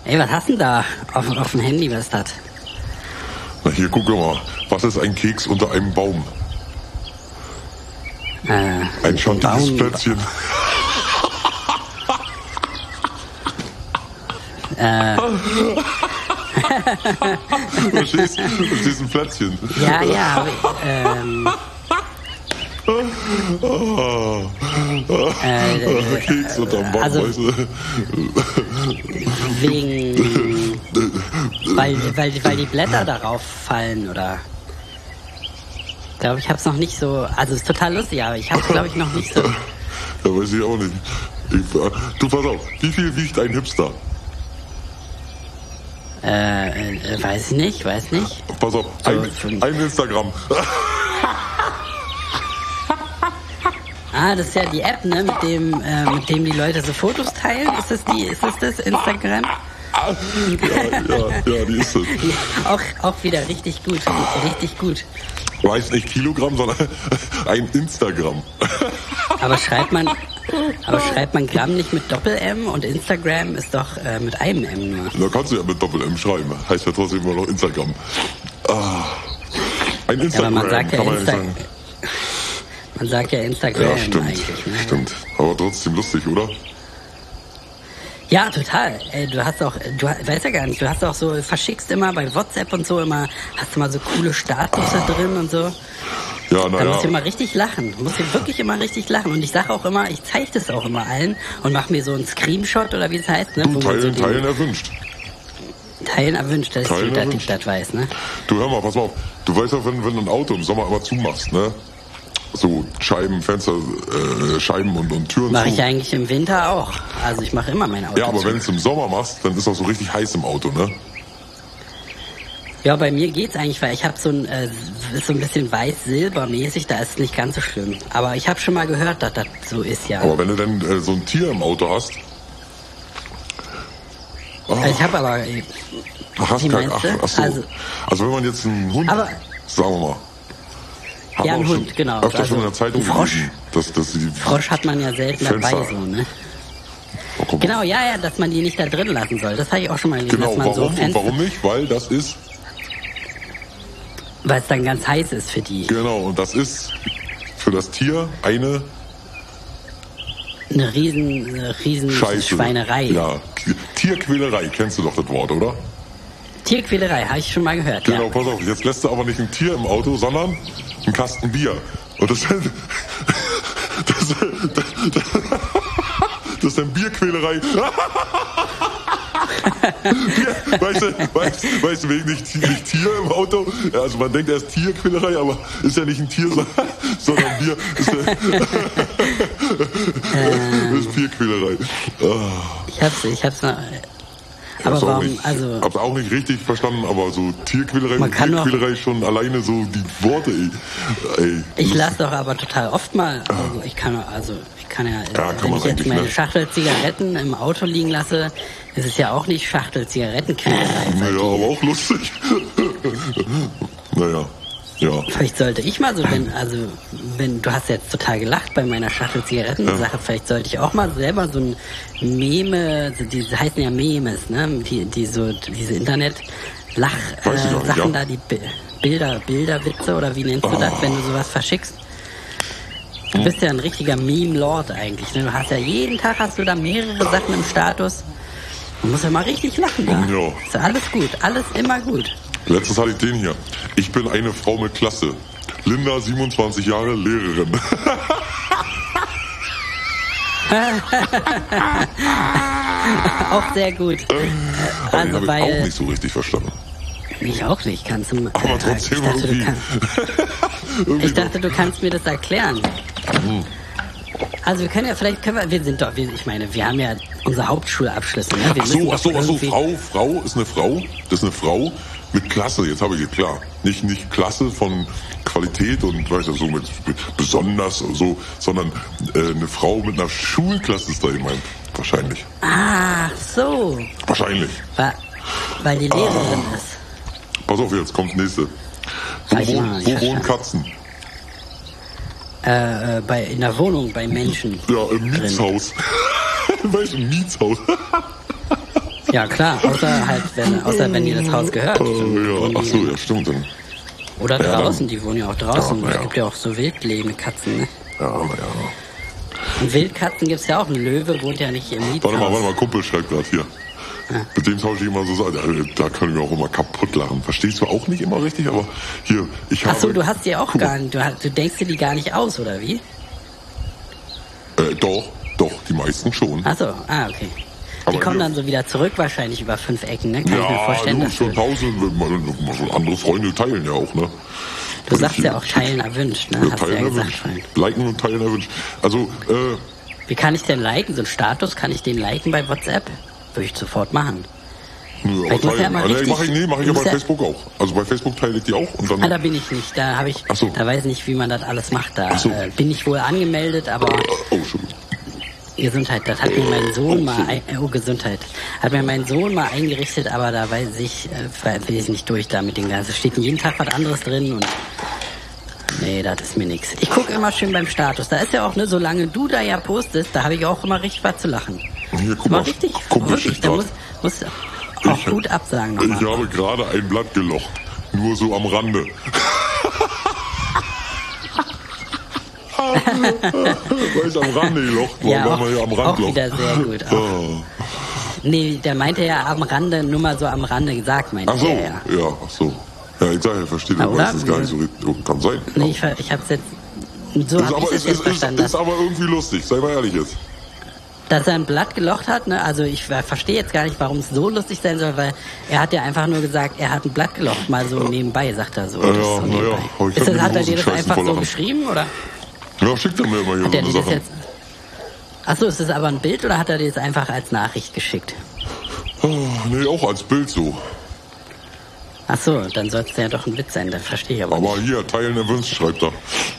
Ey, was hast du denn da auf dem Handy? Was ist das? Na hier, guck mal. Was ist ein Keks unter einem Baum? Ein schattiges Plätzchen. Verstehst du? Das ist ein Plätzchen. Ja, Keks unterm Baum, also, weißt du? wegen, weil die Blätter darauf fallen, oder? Ich glaube, ich hab's noch nicht so, also es ist total lustig, aber ich hab's, glaube ich, noch nicht so. Ja, weiß ich auch nicht. Du, pass auf, wie viel wiegt ein Hipster? Weiß nicht. Pass auf, ein Instagramm. Das ist ja die App, ne, mit dem die Leute so Fotos teilen. Ist das Instagram? Ja, die ist es. Auch wieder richtig gut. Weiß nicht Kilogramm, sondern ein Instagram. Aber schreibt man Gramm nicht mit Doppel-M und Instagram ist doch mit einem M nur. Da kannst du ja mit Doppel-M schreiben. Heißt ja trotzdem immer noch Instagram. Ein Instagram, aber man sagt ja kann man nicht sagen. Man sagt ja Instagram Ja, stimmt. eigentlich. Ne? Stimmt. Aber trotzdem lustig, oder? Ja, total. Du weißt ja gar nicht, du hast auch so, verschickst immer bei WhatsApp und so immer, hast du mal so coole Statusse drin und so. Ja, Da musst du immer richtig lachen. Du musst wirklich immer richtig lachen. Und ich sage auch immer, ich zeige das auch immer allen und mache mir so einen Screenshot oder wie es heißt. Ne? Teilen erwünscht. Teilen erwünscht, dass ich das weiß, ne? Du, hör mal, pass mal auf. Du weißt ja, wenn du ein Auto im Sommer immer zumachst, ne? So Scheiben, Fenster, Scheiben und Türen Mache ich eigentlich im Winter auch. Also ich mache immer mein Auto Ja, aber zu. wenn du es im Sommer machst, dann ist auch so richtig heiß im Auto, ne? Ja, bei mir geht's eigentlich, weil ich habe so ein bisschen weiß-silbermäßig, da ist es nicht ganz so schlimm. Aber ich habe schon mal gehört, dass das so ist, ja. Aber wenn du dann so ein Tier im Auto hast... Ich habe aber... Hast kein... Ach so. Also wenn man jetzt einen Hund... Aber, sagen wir mal... Ja, ein Hund, genau. Öfter schon in der Zeitung Frosch. gelesen, dass die Frosch hat man ja selten Fenster. dabei, so, ne? Oh, genau, ja, dass man die nicht da drin lassen soll. Das habe ich auch schon mal gelesen. Genau, dass man warum? So Fenster, Und warum nicht? Weil das ist... Weil es dann ganz heiß ist für die. Genau, und das ist für das Tier eine riesen Scheiße. Schweinerei. Ja, Tierquälerei, kennst du doch das Wort, oder? Tierquälerei, habe ich schon mal gehört, Genau, ja. pass auf, jetzt lässt du aber nicht ein Tier im Auto, sondern einen Kasten Bier. Und das ist dann Bierquälerei. Weißt du, wegen nicht Tier im Auto? Ja, also man denkt erst Tierquälerei, aber ist ja nicht ein Tier, sondern Bier. Ist Bierquälerei. Ich hab's noch... Aber warum, also... Hab's auch nicht richtig verstanden, aber so Tierquälerei Man und kann Tierquälerei schon alleine so die Worte, ey. Ich lasse doch aber total oft mal, also ich kann ja, wenn ich jetzt meine Schachtel Zigaretten im Auto liegen lasse, ist es ja auch nicht Schachtel Zigarettenquälerei. Naja, aber auch lustig. Naja, ja. Vielleicht sollte ich mal so, wenn du hast jetzt total gelacht bei meiner Schachtel Zigaretten-Sache, vielleicht sollte ich auch mal selber so ein Meme, die heißen ja Memes, ne? Diese Lach-Sachen da, die Bilderwitze oder wie nennst du das, wenn du sowas verschickst? Du bist ja ein richtiger Meme-Lord eigentlich, ne? Du hast ja jeden Tag da mehrere Sachen im Status. Du musst ja mal richtig lachen da. Ja. Ist ja alles gut, alles immer gut. Letztens hatte ich den hier. Ich bin eine Frau mit Klasse. Linda, 27 Jahre, Lehrerin. Auch sehr gut. Also, den habe ich auch nicht so richtig verstanden. Ich auch nicht, kannst du... Aber trotzdem ich dachte, du kannst mir das erklären. Also wir haben ja unsere Hauptschulabschlüsse. Ne? Ach so, Frau ist eine Frau. Das ist eine Frau mit Klasse, jetzt habe ich es klar. Nicht Klasse von Qualität und weißt du, so mit besonders so, sondern eine Frau mit einer Schulklasse ist da gemeint. Wahrscheinlich. Ach so. Wahrscheinlich. Weil die Lehrerin ist. Pass auf, jetzt kommt das nächste. Wo wohnen Katzen? In der Wohnung, bei Menschen. Ja, im Mietshaus. Weißt du, im Mietshaus. Ja, klar, außer wenn dir das Haus gehört. Ja, ach so, ja, stimmt. Dann. Oder draußen, die wohnen ja auch draußen. Ja, Es gibt ja auch so wildlebende Katzen, ne? Ja. Und Wildkatzen gibt's ja auch. Ein Löwe wohnt ja nicht im Mietshaus. Warte mal, Kumpel schreibt gerade hier. Ja. Mit dem tausche ich immer so Sachen. Da können wir auch immer kaputt lachen. Verstehst du auch nicht immer richtig, aber hier, ich habe... Ach so, du hast die auch gar nicht, du denkst dir die gar nicht aus, oder wie? Doch, die meisten schon. Ach so, okay. Die kommen dann so wieder zurück, wahrscheinlich über 5 Ecken, ne? Kann ich mir vorstellen. Ja, schon 1000, andere Freunde teilen ja auch, ne? Du sagst ja auch teilen erwünscht, ne? Hast du ja gesagt. Liken und teilen erwünscht. Also, wie kann ich denn liken? So einen Status, kann ich den liken bei WhatsApp? Würde ich sofort machen. Nö, aber teilen. Mach ich aber bei Facebook auch. Also bei Facebook teile ich die auch und dann... da bin ich nicht. Da habe ich, da weiß ich nicht, wie man das alles macht. Da bin ich wohl angemeldet, aber... schon. Gesundheit, das hat mir mein Sohn Gesundheit. Hat mir mein Sohn mal eingerichtet, aber da will ich nicht durch da mit den ganzen. Es steht jeden Tag was anderes drin und nee, das ist mir nix. Ich gucke immer schön beim Status. Da ist ja auch, ne, solange du da ja postest, da habe ich auch immer richtig was zu lachen. Hier, guck mal, richtig, wirklich, da muss auch gut absagen nochmal. Ich habe gerade ein Blatt gelocht. Nur so am Rande. Weil ich am Rande gelocht war, ja, weil man ja am Rand auch wieder sehr gut. Nee, der meinte ja am Rande, nur mal so am Rande gesagt, meinte er ja. Ach so. Ja, ich sage, verstehe das meistens gar nicht so richtig. Kann sein. Nee, ich hab's jetzt, so hab ich das jetzt verstanden. Ist aber irgendwie lustig, sei mal ehrlich jetzt. Dass er ein Blatt gelocht hat, ne? Also ich verstehe jetzt gar nicht, warum es so lustig sein soll, weil er hat ja einfach nur gesagt, er hat ein Blatt gelocht, mal so nebenbei, sagt er so. Hat er dir das einfach so geschrieben, oder? Ja, schickt er mir immer hier so eine Sache. Achso, ist das aber ein Bild oder hat er dir das einfach als Nachricht geschickt? Nee, auch als Bild so. Achso, dann soll es ja doch ein Witz sein, das verstehe ich aber nicht. Aber hier, teilen erwünscht, schreibt er.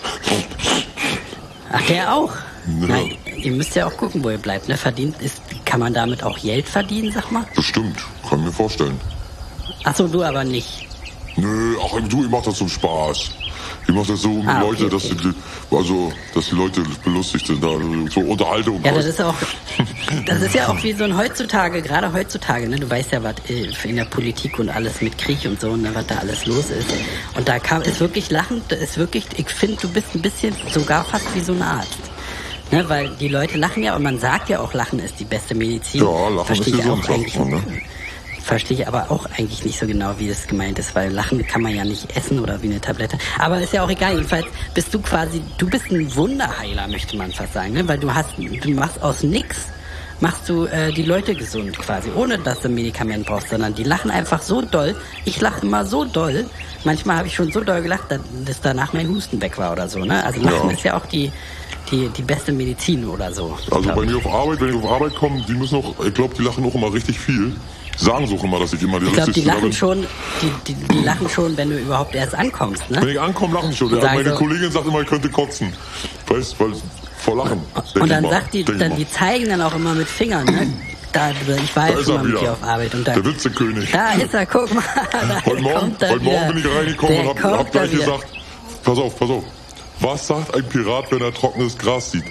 Ach, der auch? Ja. Nein, ihr müsst ja auch gucken, wo ihr bleibt, ne? Kann man damit auch Geld verdienen, sag mal? Bestimmt, kann ich mir vorstellen. Achso, du aber nicht. Nö, ich mach das zum Spaß. Ich mache das so um die Leute, dass die Leute belustigt sind, so Unterhaltung. Ja, das ist ja auch wie so ein gerade heutzutage, ne? Du weißt ja, was in der Politik und alles mit Krieg und so, ne, was da alles los ist. Und da ist wirklich lachend, ich finde, du bist ein bisschen sogar fast wie so ein Arzt. Ne, weil die Leute lachen ja und man sagt ja auch, Lachen ist die beste Medizin. Ja, Lachen ist gesund, sagt man, ne? Verstehe ich aber auch eigentlich nicht so genau, wie das gemeint ist, weil Lachen kann man ja nicht essen oder wie eine Tablette. Aber ist ja auch egal, jedenfalls bist du ein Wunderheiler, möchte man fast sagen, ne? Weil du machst aus nix, machst du die Leute gesund quasi, ohne dass du ein Medikament brauchst, sondern die lachen einfach so doll. Ich lache immer so doll. Manchmal habe ich schon so doll gelacht, dass danach mein Husten weg war oder so, ne? Also Lachen ist ja auch die beste Medizin oder so. Also wenn ich auf Arbeit komme, ich glaube, die lachen auch immer richtig viel. Sagen so auch immer, dass ich immer die lustigste bin. Die lachen schon, wenn du überhaupt erst ankommst, ne? Wenn ich ankomme, lachen die schon. Meine Kollegin sagt immer, ich könnte kotzen. Weißt du, weil vor Lachen. Und dann die zeigen dann auch immer mit Fingern, ne? Ich war jetzt schon mal mit dir auf Arbeit. Und der Witzekönig. Da ist er, guck mal. Heute Morgen bin ich reingekommen und hab gleich gesagt, pass auf. Was sagt ein Pirat, wenn er trockenes Gras sieht?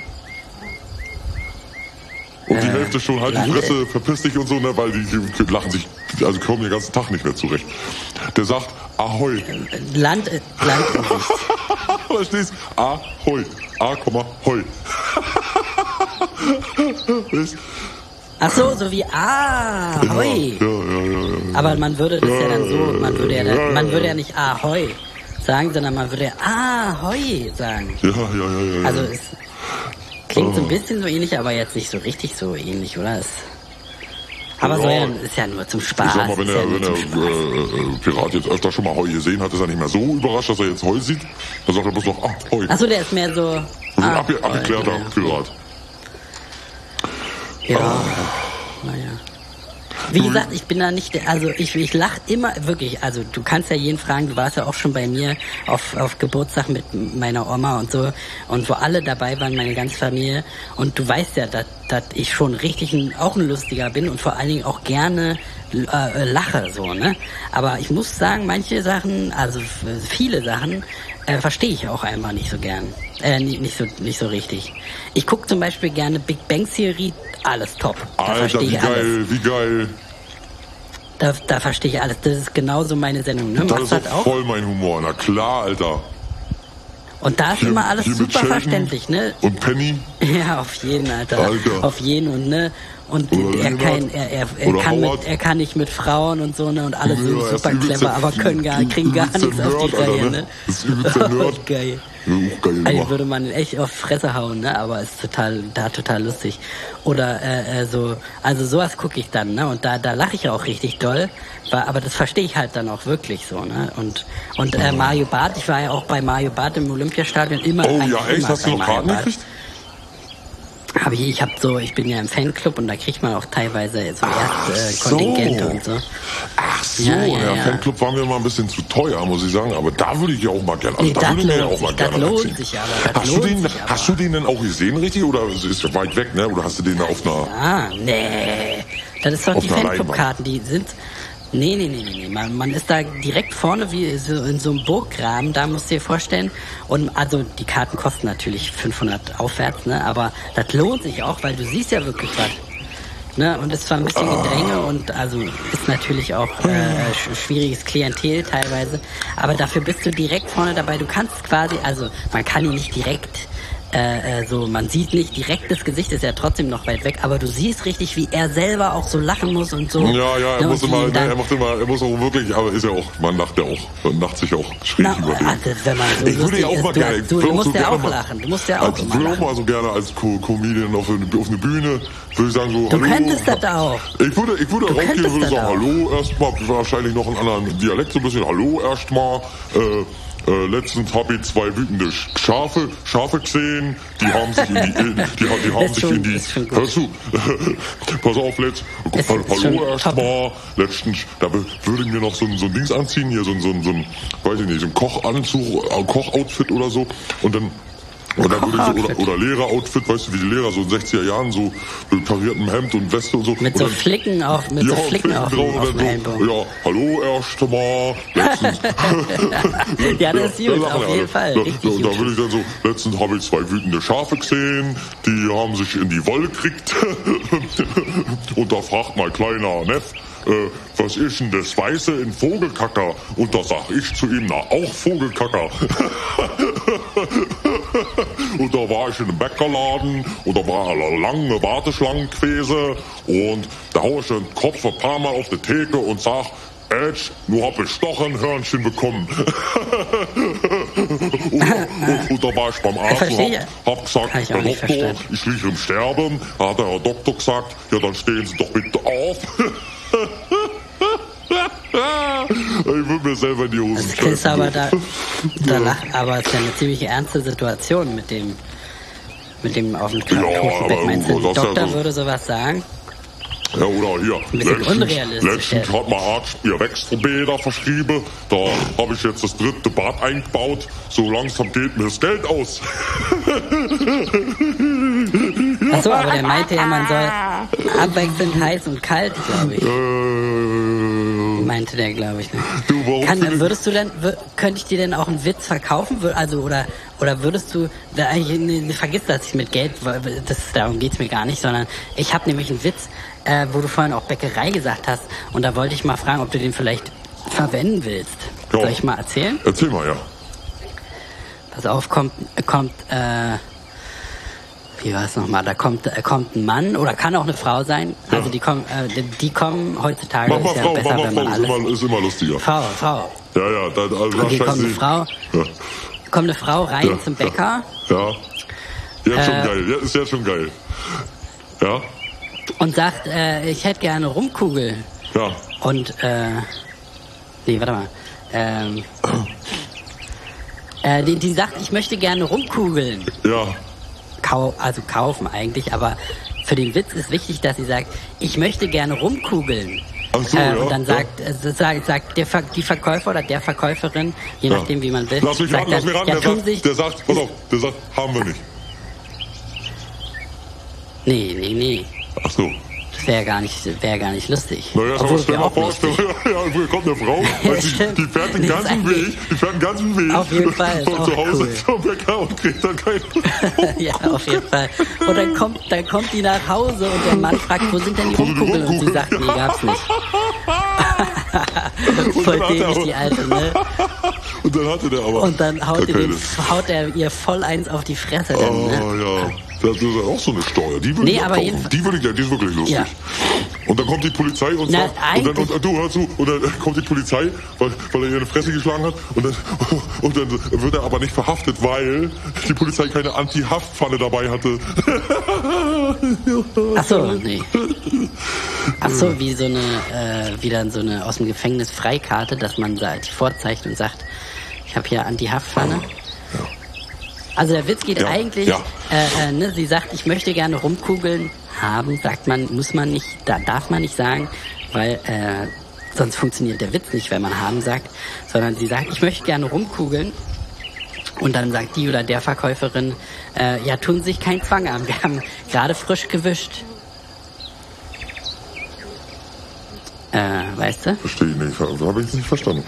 Und die Hälfte schon, halt die Fresse, verpiss dich und so, ne, weil die lachen sich, also kommen den ganzen Tag nicht mehr zurecht. Der sagt, Ahoi. Land Verstehst? Ahoi. Hoi. Ach so wie Ahoi. Ja. Aber man würde das ja dann so, man würde ja nicht Ahoi sagen, sondern man würde ja Ahoi sagen. Ja. Also es klingt so ein bisschen so ähnlich, aber jetzt nicht so richtig so ähnlich, oder? Aber so ist ja nur zum Spaß. Ich sag mal, wenn der Pirat jetzt öfter schon mal Heu gesehen hat, ist er nicht mehr so überrascht, dass er jetzt Heu sieht. Dann sagt er bloß noch, Heu. Achso, der ist mehr so... ein abgeklärter Pirat. Ja, naja. Wie gesagt, ich bin da nicht, also ich lach immer, wirklich, also du kannst ja jeden fragen, du warst ja auch schon bei mir auf Geburtstag mit meiner Oma und so, und wo alle dabei waren, meine ganze Familie, und du weißt ja, dass ich schon richtig auch ein Lustiger bin und vor allen Dingen auch gerne lache, so, ne? Aber ich muss sagen, manche Sachen, also viele Sachen, verstehe ich auch einfach nicht so gern. Nicht so richtig. Ich gucke zum Beispiel gerne Big Bang Theory, alles top. Alter, wie geil. Da verstehe ich alles. Das ist genauso meine Sendung, ne? Das Machst ist du das auch? voll mein Humor. Na klar, Alter. Und da ist Hier- immer alles hier mit super Sheldon verständlich, ne? Und Penny. Ja, auf jeden, Alter. Alter. Auf jeden und ne. Und Oder Leonard. Oder er kann nicht mit Frauen und so, ne? Und alle sind Ja, er ist super übelst clever, der- aber kriegen gar übelst der nichts auf die Nerd, Alter, Reihe, ne? ne? Das ist übelst der Nerd. Geil. Ja, auch geil Also gemacht. würde man echt auf Fresse hauen, ne? Aber ist total lustig. Oder also sowas gucke ich dann, ne? Und da lache ich auch richtig doll. Aber das verstehe ich halt dann auch wirklich so, ne? Und Mario Barth, ich war ja auch bei Mario Barth im Olympiastadion immer. Oh eigentlich ja, echt? immer Hast du bei noch Mario Karten Barth. gekriegt? Ich bin ja im Fanclub und da kriegt man auch teilweise so Kontingente und so. Ach so, Ja, ja, ja, ja. Fanclub war mir immer ein bisschen zu teuer, muss ich sagen. Aber da würde ich ja auch mal gerne. Also Nee, da das würde ich mir ja lohnt auch mal sich, das gerne lohnt reinziehen. sich aber, das Hast du lohnt den, sich aber. hast du den denn auch gesehen, richtig? Oder ist der weit weg, ne? Oder hast du den da auf einer? Ah, nee. Das ist doch Auf die einer Fanclub-Karten, die sind. Nee. Man ist da direkt vorne wie so in so einem Burggraben, da musst du dir vorstellen. Und also die Karten kosten natürlich 500 aufwärts, ne? Aber das lohnt sich auch, weil du siehst ja wirklich was. Ne? Und ist zwar ein bisschen Gedränge und also ist natürlich auch schwieriges Klientel teilweise. Aber dafür bist du direkt vorne dabei. Du kannst quasi, also man kann ihn nicht direkt man sieht nicht direkt das Gesicht, ist ja trotzdem noch weit weg, aber du siehst richtig, wie er selber auch so lachen muss und so. Ja, er Ne, muss und immer, wie dann- er muss auch wirklich, aber ist ja auch, man lacht ja auch, man lacht sich auch schräg Na, über den. also, wenn man so Ich würde lustig ja auch ist, mal gerne, du würde musst so ja gerne auch mal- lachen, du musst ja auch Also, ich immer würde auch lachen. mal so gerne als Comedian auf eine Bühne, würde ich sagen so, Du hallo. könntest das auch. Ich würde rausgehen, könntest würde das sagen, auch. hallo erstmal, wahrscheinlich noch einen anderen Dialekt, so ein bisschen, hallo erstmal, letztens habe ich 2 wütende Schafe gesehen, die haben sich Ist schon gut. hörst du, pass auf, Ist schon hallo top. erstmal, letztens, da würde ich mir noch so ein Dings anziehen, hier so ein, weiß ich nicht, so ein Kochanzug, Kochoutfit oder so, und dann würde ich so, oder Lehreroutfit, weißt du, wie die Lehrer so in 60er Jahren, so mit kariertem Hemd und Weste und so. Mit und so dann- Flicken auf, mit so Flicken auf drauf und dem dann Ellenbogen. so, ja, hallo erstmal, letztens. Ja, das ist gut, lachen auf alle. jeden Fall. Da, Richtig da gut. würde ich dann so, letztens habe ich 2 wütende Schafe gesehen, die haben sich in die Wolle gekriegt. Und da fragt mein kleiner Neff, was ist denn das Weiße in Vogelkacker? Und da sag ich zu ihm, na, auch Vogelkacker. Und da war ich in einem Bäckerladen und da war eine lange Warteschlange gewesen und da hau ich den Kopf ein paar Mal auf die Theke und sag, Edge, nur hab ich doch ein Hörnchen bekommen. und da war ich beim Arzt Verstehe. und hab gesagt, Kann ich auch Herr nicht Doktor, verstehen. ich liege im Sterben. Da hat der Herr Doktor gesagt, ja dann stehen Sie doch bitte auf. Ich würde mir selber in die Hosen Das ist aber scheißen. aber es ist ja eine ziemlich ernste Situation mit dem auf dem Ja, Totenbett. aber Meinst du, das der ist ja Doktor so- würde sowas sagen? Ja, oder hier, bisschen unrealistisch, letztens ja. hat mein Arzt mir Wechselbäder verschrieben. Da habe ich jetzt das 3. Bad eingebaut. So langsam geht mir das Geld aus. Achso, aber der meinte ja, man soll abwechselnd heiß und kalt, glaube ich. Meinte der, glaube ich. Ne? Du, warum Könnte ich dir denn auch einen Witz verkaufen? Also, oder würdest du, vergiss das mit Geld, weil darum geht's mir gar nicht, sondern ich habe nämlich einen Witz, wo du vorhin auch Bäckerei gesagt hast, und da wollte ich mal fragen, ob du den vielleicht verwenden willst. Ja. Soll ich mal erzählen? Erzähl mal, ja. Pass auf, wie war es nochmal? Da kommt ein Mann oder kann auch eine Frau sein. Ja. Also die kommen heutzutage, Mach mal ist ja Frau, besser, wenn man alles... ist immer lustiger. Frau. Ja, da Okay, kommt Ja. eine Frau rein Ja, zum Bäcker Ja. Jetzt schon geil. Ja, ist jetzt schon geil. Ja. und sagt, ich hätte gerne Rumkugel. Ja. Und, nee, warte mal. Die sagt, ich möchte gerne rumkugeln. Ja. Kaufen eigentlich, aber für den Witz ist wichtig, dass sie sagt, ich möchte gerne rumkugeln. Ach so, ja. Und dann ja. sagt die Verkäufer oder der Verkäuferin, je Ja. nachdem wie man will, Lass mich sagt ran. dann, ja, tun sich, Der sagt, pass auf, der sagt, haben wir nicht. Nee. Ach so. Das wäre gar nicht lustig. Naja, aber Obwohl stell wir mal auch vor, lustig. ja, hier kommt eine Frau, weißt du, stimmt. die fährt den Nee, ganzen ist Weg, Auf jeden Fall, ist von auch zu Hause cool. zum Bäcker und kriegt dann keinen. Ja, auf jeden Fall. Und dann kommt die nach Hause und der Mann fragt, wo sind denn die Wo sind die Rumkugeln? Und sie Rumkugeln? sagt, nee, gab's nicht. Voll dämlich, die Alte, ne? Und dann hatte der aber... Und dann haut er ihr voll eins auf die Fresse. Dann, ne? Ja. Das ist auch so eine Steuer. Die würde ich abkaufen. Die ist wirklich lustig. Ja. Und dann kommt die Polizei und sagt, du hör zu, und dann kommt die Polizei, weil er ihr eine Fresse geschlagen hat, und dann wird er aber nicht verhaftet, weil die Polizei keine Anti-Haftpfanne dabei hatte. Ach so, nee. Ach so, wie so eine, wie dann so eine aus dem Gefängnis Freikarte, dass man da die vorzeichnet und sagt, ich habe hier Anti-Haftpfanne. Ja. Also der Witz geht eigentlich, ne, sie sagt, ich möchte gerne Rumkugeln haben, sagt man, muss man nicht, darf man nicht sagen, weil sonst funktioniert der Witz nicht, wenn man haben sagt, sondern sie sagt, ich möchte gerne rumkugeln, und dann sagt die oder der Verkäuferin, ja, tun sich keinen Zwang an, wir haben gerade frisch gewischt. Weißt du? Verstehe ich nicht, habe ich nicht verstanden.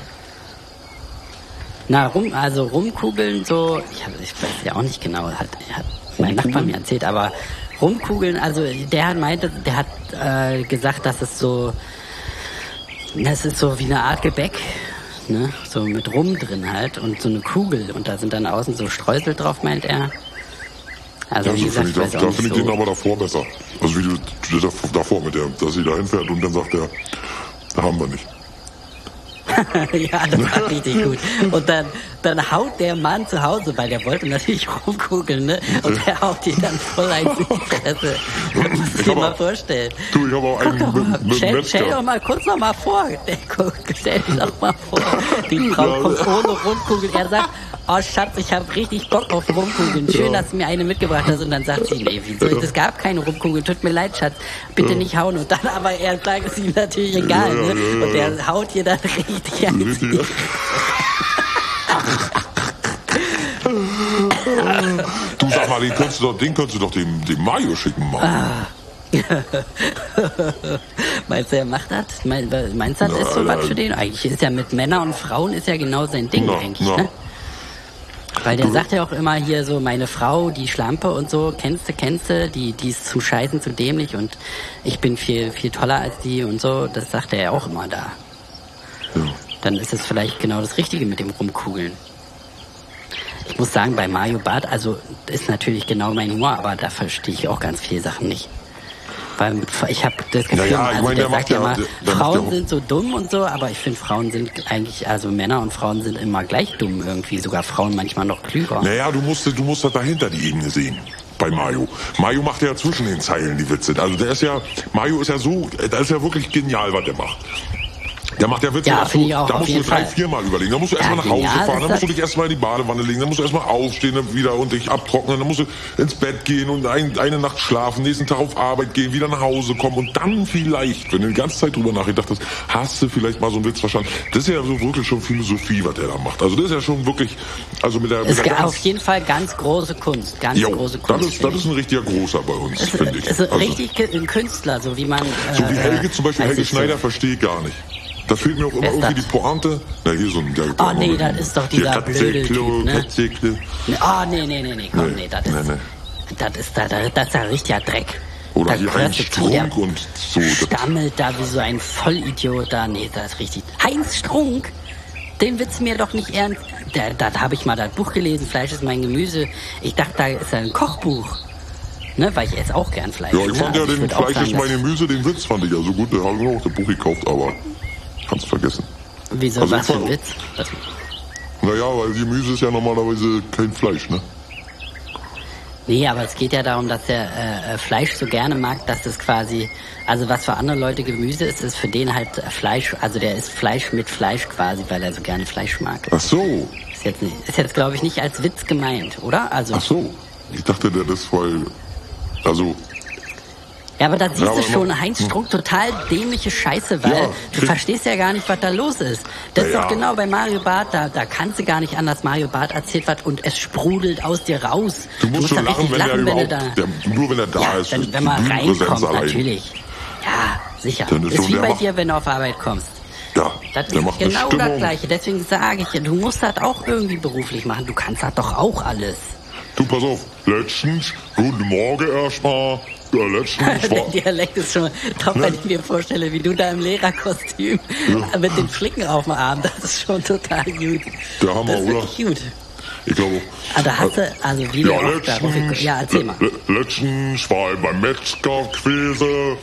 Na, rumkugeln so, ich weiß ja auch nicht genau, hat mein Nachbar mir erzählt, aber rumkugeln, also der hat gesagt, dass es so, das ist so wie eine Art Gebäck, ne, so mit Rum drin halt und so eine Kugel, und da sind dann außen so Streusel drauf, meint er. Also wie gesagt, da finde ich den aber davor besser. Also wie du davor mit der, dass sie da hinfährt und dann sagt er, da haben wir nicht. Ja, das war richtig gut. Und dann haut der Mann zu Hause, weil der wollte natürlich rumkugeln, ne? Und der haut die dann voll eins in die Fresse. Muss ich dir mal vorstellen. Du, ich habe auch einen mit stell doch mal kurz noch mal vor. Stell dich doch mal vor. Die Frau kommt ohne Rumkugeln. Er sagt, oh Schatz, ich habe richtig Bock auf Rumkugeln. Schön, dass du mir eine mitgebracht hast. Und dann sagt sie, nee, wieso? Es gab keine Rumkugeln. Tut mir leid, Schatz. Bitte nicht hauen. Und dann aber er sagt, es ihm natürlich egal, ne? Und der haut ihr dann richtig an. Du, sag mal, den könntest du doch dem Mario schicken, Mann. Meinst du, er macht das? Meinst du, das ist so was für den? Eigentlich ist ja mit Männern und Frauen ist ja genau sein Ding, eigentlich, ne? Weil der sagt ja auch immer hier so, meine Frau, die Schlampe und so, kennst du, die ist zum Scheißen zu dämlich und ich bin viel, viel toller als die und so, das sagt er ja auch immer da. Ja. Dann ist es vielleicht genau das Richtige mit dem Rumkugeln. Ich muss sagen, bei Mario Barth, also ist natürlich genau mein Humor, aber da verstehe ich auch ganz viele Sachen nicht. Weil ich habe das Gefühl, der sagt ja immer, Frauen sind so dumm und so, aber ich finde, Frauen sind eigentlich, also Männer und Frauen sind immer gleich dumm irgendwie, sogar Frauen manchmal noch klüger. Naja, du musst da dahinter die Ebene sehen. Bei Mario. Mario macht ja zwischen den Zeilen die Witze. Also Mario ist ja so, das ist ja wirklich genial, was der macht. Der macht ja Witze, da musst du 3-4 Mal überlegen. Da musst du erstmal nach Hause fahren, dann musst du dich erstmal in die Badewanne legen, dann musst du erstmal aufstehen wieder und dich abtrocknen, dann musst du ins Bett gehen und eine Nacht schlafen, nächsten Tag auf Arbeit gehen, wieder nach Hause kommen und dann vielleicht, wenn du die ganze Zeit drüber nachgedacht hast, hast du vielleicht mal so einen Witz verstanden. Das ist ja so wirklich schon Philosophie, was der da macht. Also das ist ja schon wirklich, also mit der... Es ist auf jeden Fall ganz große Kunst, große Kunst. Das ist ein richtiger Großer bei uns, finde ich. Es ist richtig ein Künstler, so wie man... So wie Helge zum Beispiel, Helge Schneider verstehe ich gar nicht. Da fehlt mir auch immer irgendwie die Pointe. Na, hier so ein... Oh, nee, das ist doch dieser blöde Typ, ne? Oh, nee, komm, nee, das ist ja richtiger Dreck. Oder hier Heinz Strunk und so. Stammelt da wie so ein Vollidiot da. Nee, das ist richtig. Heinz Strunk? Den Witz mir doch nicht ernst... Da habe ich mal das Buch gelesen, Fleisch ist mein Gemüse. Ich dachte, da ist ein Kochbuch. Ne, weil ich esse auch gern Fleisch. Ja, ich fand ja den Fleisch ist mein Gemüse, den Witz fand ich ja so gut. Da habe ich mir auch das Buch gekauft, aber... Kannst vergessen. Wieso, also was für ein Witz? Naja, weil Gemüse ist ja normalerweise kein Fleisch, ne? Nee, aber es geht ja darum, dass der Fleisch so gerne mag, dass es quasi, also was für andere Leute Gemüse ist, ist für den halt Fleisch, also der isst Fleisch mit Fleisch quasi, weil er so gerne Fleisch mag. Ach so. Ist jetzt glaube ich, nicht als Witz gemeint, oder? Also. Ach so. Ich dachte, der ist voll, also... Ja, aber da siehst du schon, Heinz Strunk, total dämliche Scheiße, weil du verstehst ja gar nicht, was da los ist. Das ist doch genau bei Mario Barth, da kannst du gar nicht anders. Mario Barth erzählt was und es sprudelt aus dir raus. Du musst schon lachen, wenn nur wenn er da ist. Wenn man reinkommt, natürlich. Ja, sicher. Das ist wie bei dir, wenn du auf Arbeit kommst. Ja, das ist genau das Gleiche. Deswegen sage ich dir, du musst das auch irgendwie beruflich machen. Du kannst das doch auch alles. Du, pass auf, letztens, guten Morgen erstmal. Der Dialekt ist schon top, wenn ich mir vorstelle, wie du da im Lehrerkostüm mit den Flicken auf dem Arm, das ist schon total gut. Der Hammer, das ist oder? wirklich gut. Ich glaube. Da hast du, also wie der auch darauf. Ja, erzähl mal. Letztens war ich beim Metzger gewesen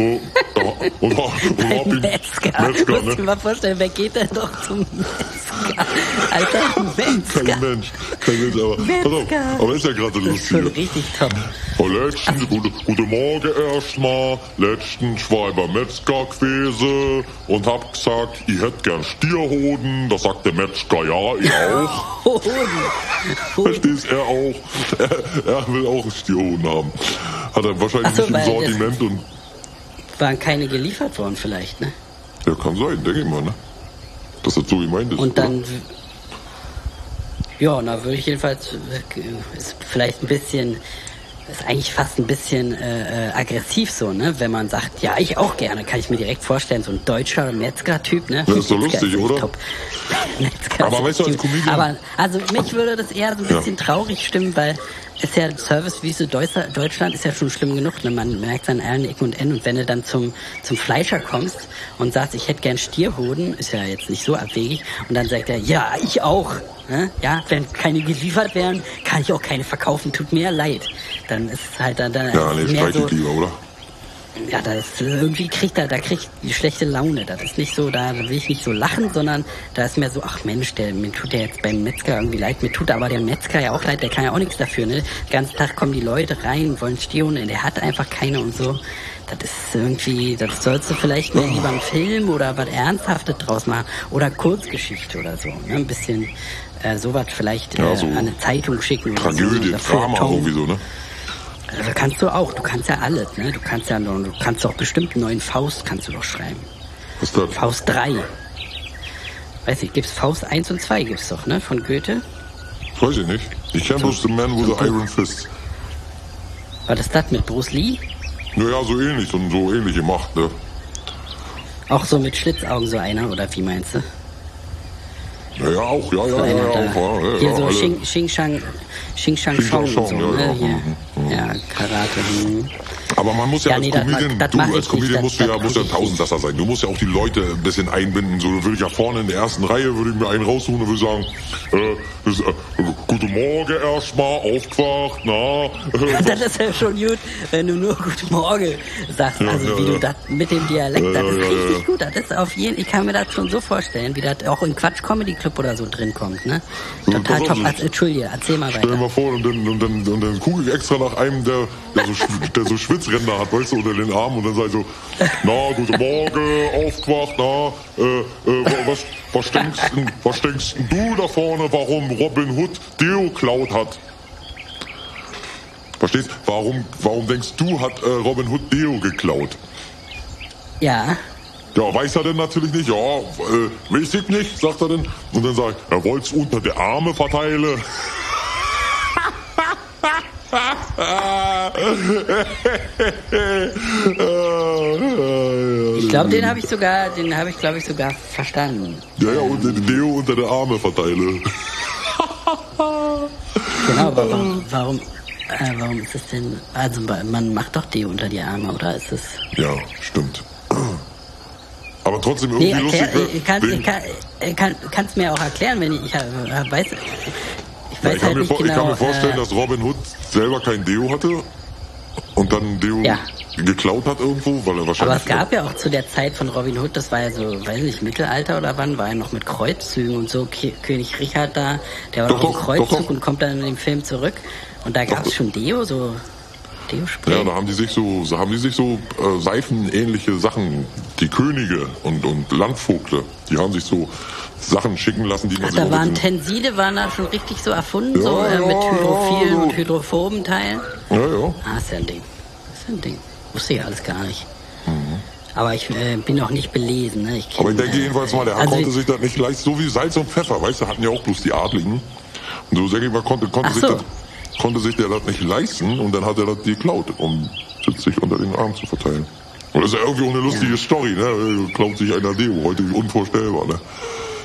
und hab ihn. Metzger, musst du dir mal vorstellen, wer geht denn doch zum Metzger? Alter, Metzger. Kein Mensch, aber pass auf, aber ist ja gerade lustig. Das ist schon richtig top. Letztens, guten Morgen erstmal. Letztens war ich beim Metzger gewesen und hab gesagt, ich hätte gern Stierhoden. Da sagt der Metzger, ja, ich auch. Hoden. Verstehst er auch? Er will auch einen Stierhoden haben. Hat er wahrscheinlich nicht im Sortiment und. Waren keine geliefert worden vielleicht, ne? Ja, kann sein, denke ich mal, ne? Dass das so gemeint ist. Und dann. Oder? Ja, na würde ich jedenfalls. Ist vielleicht ein bisschen. Ist eigentlich fast ein bisschen aggressiv so, ne? Wenn man sagt, ja, ich auch gerne, kann ich mir direkt vorstellen, so ein deutscher Metzger-Typ, ne? Das ist doch lustig, oder? Top. Aber weißt du, als Comedian... Aber, also mich würde das eher so ein bisschen traurig stimmen, weil ist ja Servicewüste Deutschland ist ja schon schlimm genug, ne? Man merkt an allen Ecken und Enden, und wenn du dann zum Fleischer kommst und sagst, ich hätte gern Stierhoden, ist ja jetzt nicht so abwegig, und dann sagt er, ja, ich auch. Ne? Ja, wenn keine geliefert werden, kann ich auch keine verkaufen, tut mir leid. Dann ist es halt dann ja, nee, mehr so, lieber, oder? Ja, das irgendwie kriegt die schlechte Laune. Das ist nicht so, da will ich nicht so lachen, sondern da ist mehr so, ach Mensch, mir tut der jetzt beim Metzger irgendwie leid. Mir tut aber der Metzger ja auch leid, der kann ja auch nichts dafür, ne? Den ganzen Tag kommen die Leute rein, wollen Stierhunde, der hat einfach keine und so. Das ist irgendwie, das sollst du vielleicht mehr lieber einen Film oder was Ernsthaftes draus machen. Oder Kurzgeschichte oder so, ne? Ein bisschen, sowas vielleicht so an eine Zeitung schicken. Tragödie, oder so, Drama irgendwie so, ne? Also kannst du auch, du kannst ja alles, ne? Du kannst auch bestimmt einen neuen Faust kannst du doch schreiben. Was ist das? Faust 3. Weiß ich, gibt's Faust 1 und 2 gibt's doch, ne? Von Goethe? Weiß ich nicht. Ich kenne bloß The Man with the Iron Fist. War das mit Bruce Lee? Naja, so ähnlich, so ähnlich gemacht, ne? Auch so mit Schlitzaugen so einer, oder wie meinst du? Ja, auch, ja. Hier so Xing Shang Chong und so, ne? Ja, Karate. Aber man muss ja als Comedian musst du ja 1000-Sasser sein. Du musst ja auch die Leute ein bisschen einbinden. So würde ich ja vorne in der ersten Reihe, würde ich mir einen raussuchen und würde sagen, guten Morgen erstmal, aufgewacht, na. Das ist ja schon gut, wenn du nur guten Morgen sagst, wie du das mit dem Dialekt, das ist richtig gut. Das ist auf jeden, ich kann mir das schon so vorstellen, wie das auch in Quatsch Comedy Club oder so drin kommt, ne? Total top. Entschuldige, erzähl mal weiter. Stell dir mal vor, und dann gucke ich extra nach einem, der so Schwitzränder hat, weißt du, unter den Armen, und dann sag ich so, na, guten Morgen, aufgewacht, na, was denkst du da vorne, warum Robin Hood Deo klaut hat? Verstehst? Warum denkst du, hat Robin Hood Deo geklaut? Ja. Ja, weiß er denn natürlich nicht. Ja, weiß ich nicht, sagt er denn. Und dann sagt er wollte es unter der Arme verteilen. Ich glaube, den habe ich glaube ich sogar verstanden. Ja, und den Deo unter der Arme verteile. Genau, aber warum ist es denn, also man macht doch Deo unter die Arme, oder? Ist es? Ja, stimmt. Aber trotzdem irgendwie lustig. Kannst mir auch erklären, wenn ich weiß. Ich kann mir vorstellen, dass Robin Hood selber kein Deo hatte und dann Deo geklaut hat irgendwo, weil er wahrscheinlich... Aber es gab ja auch zu der Zeit von Robin Hood, das war ja so, weiß nicht, Mittelalter oder wann, war er noch mit Kreuzzügen und so, König Richard da, der war doch im Kreuzzug und kommt dann in den Film zurück. Und da gab es schon Deo, so Deo-Spray. Ja, da haben die sich so seifenähnliche Sachen, die Könige und Landvogte, die haben sich so Sachen schicken lassen, die man da waren Tenside, waren da schon richtig so erfunden, mit hydrophilen und hydrophoben Teilen. Ja. Ist ja ein Ding. Wusste ich alles gar nicht. Aber ich bin noch nicht belesen. Ne? Aber ich denke jedenfalls mal, der konnte sich das nicht leisten, so wie Salz und Pfeffer, weißt du, hatten ja auch bloß die Adligen. Und so denke ich mal, konnte sich der das nicht leisten, und dann hat er das geklaut, um sich unter den Arm zu verteilen. Und das ist ja irgendwie auch eine lustige Story, ne? Klaut sich einer Deo, heute unvorstellbar, ne?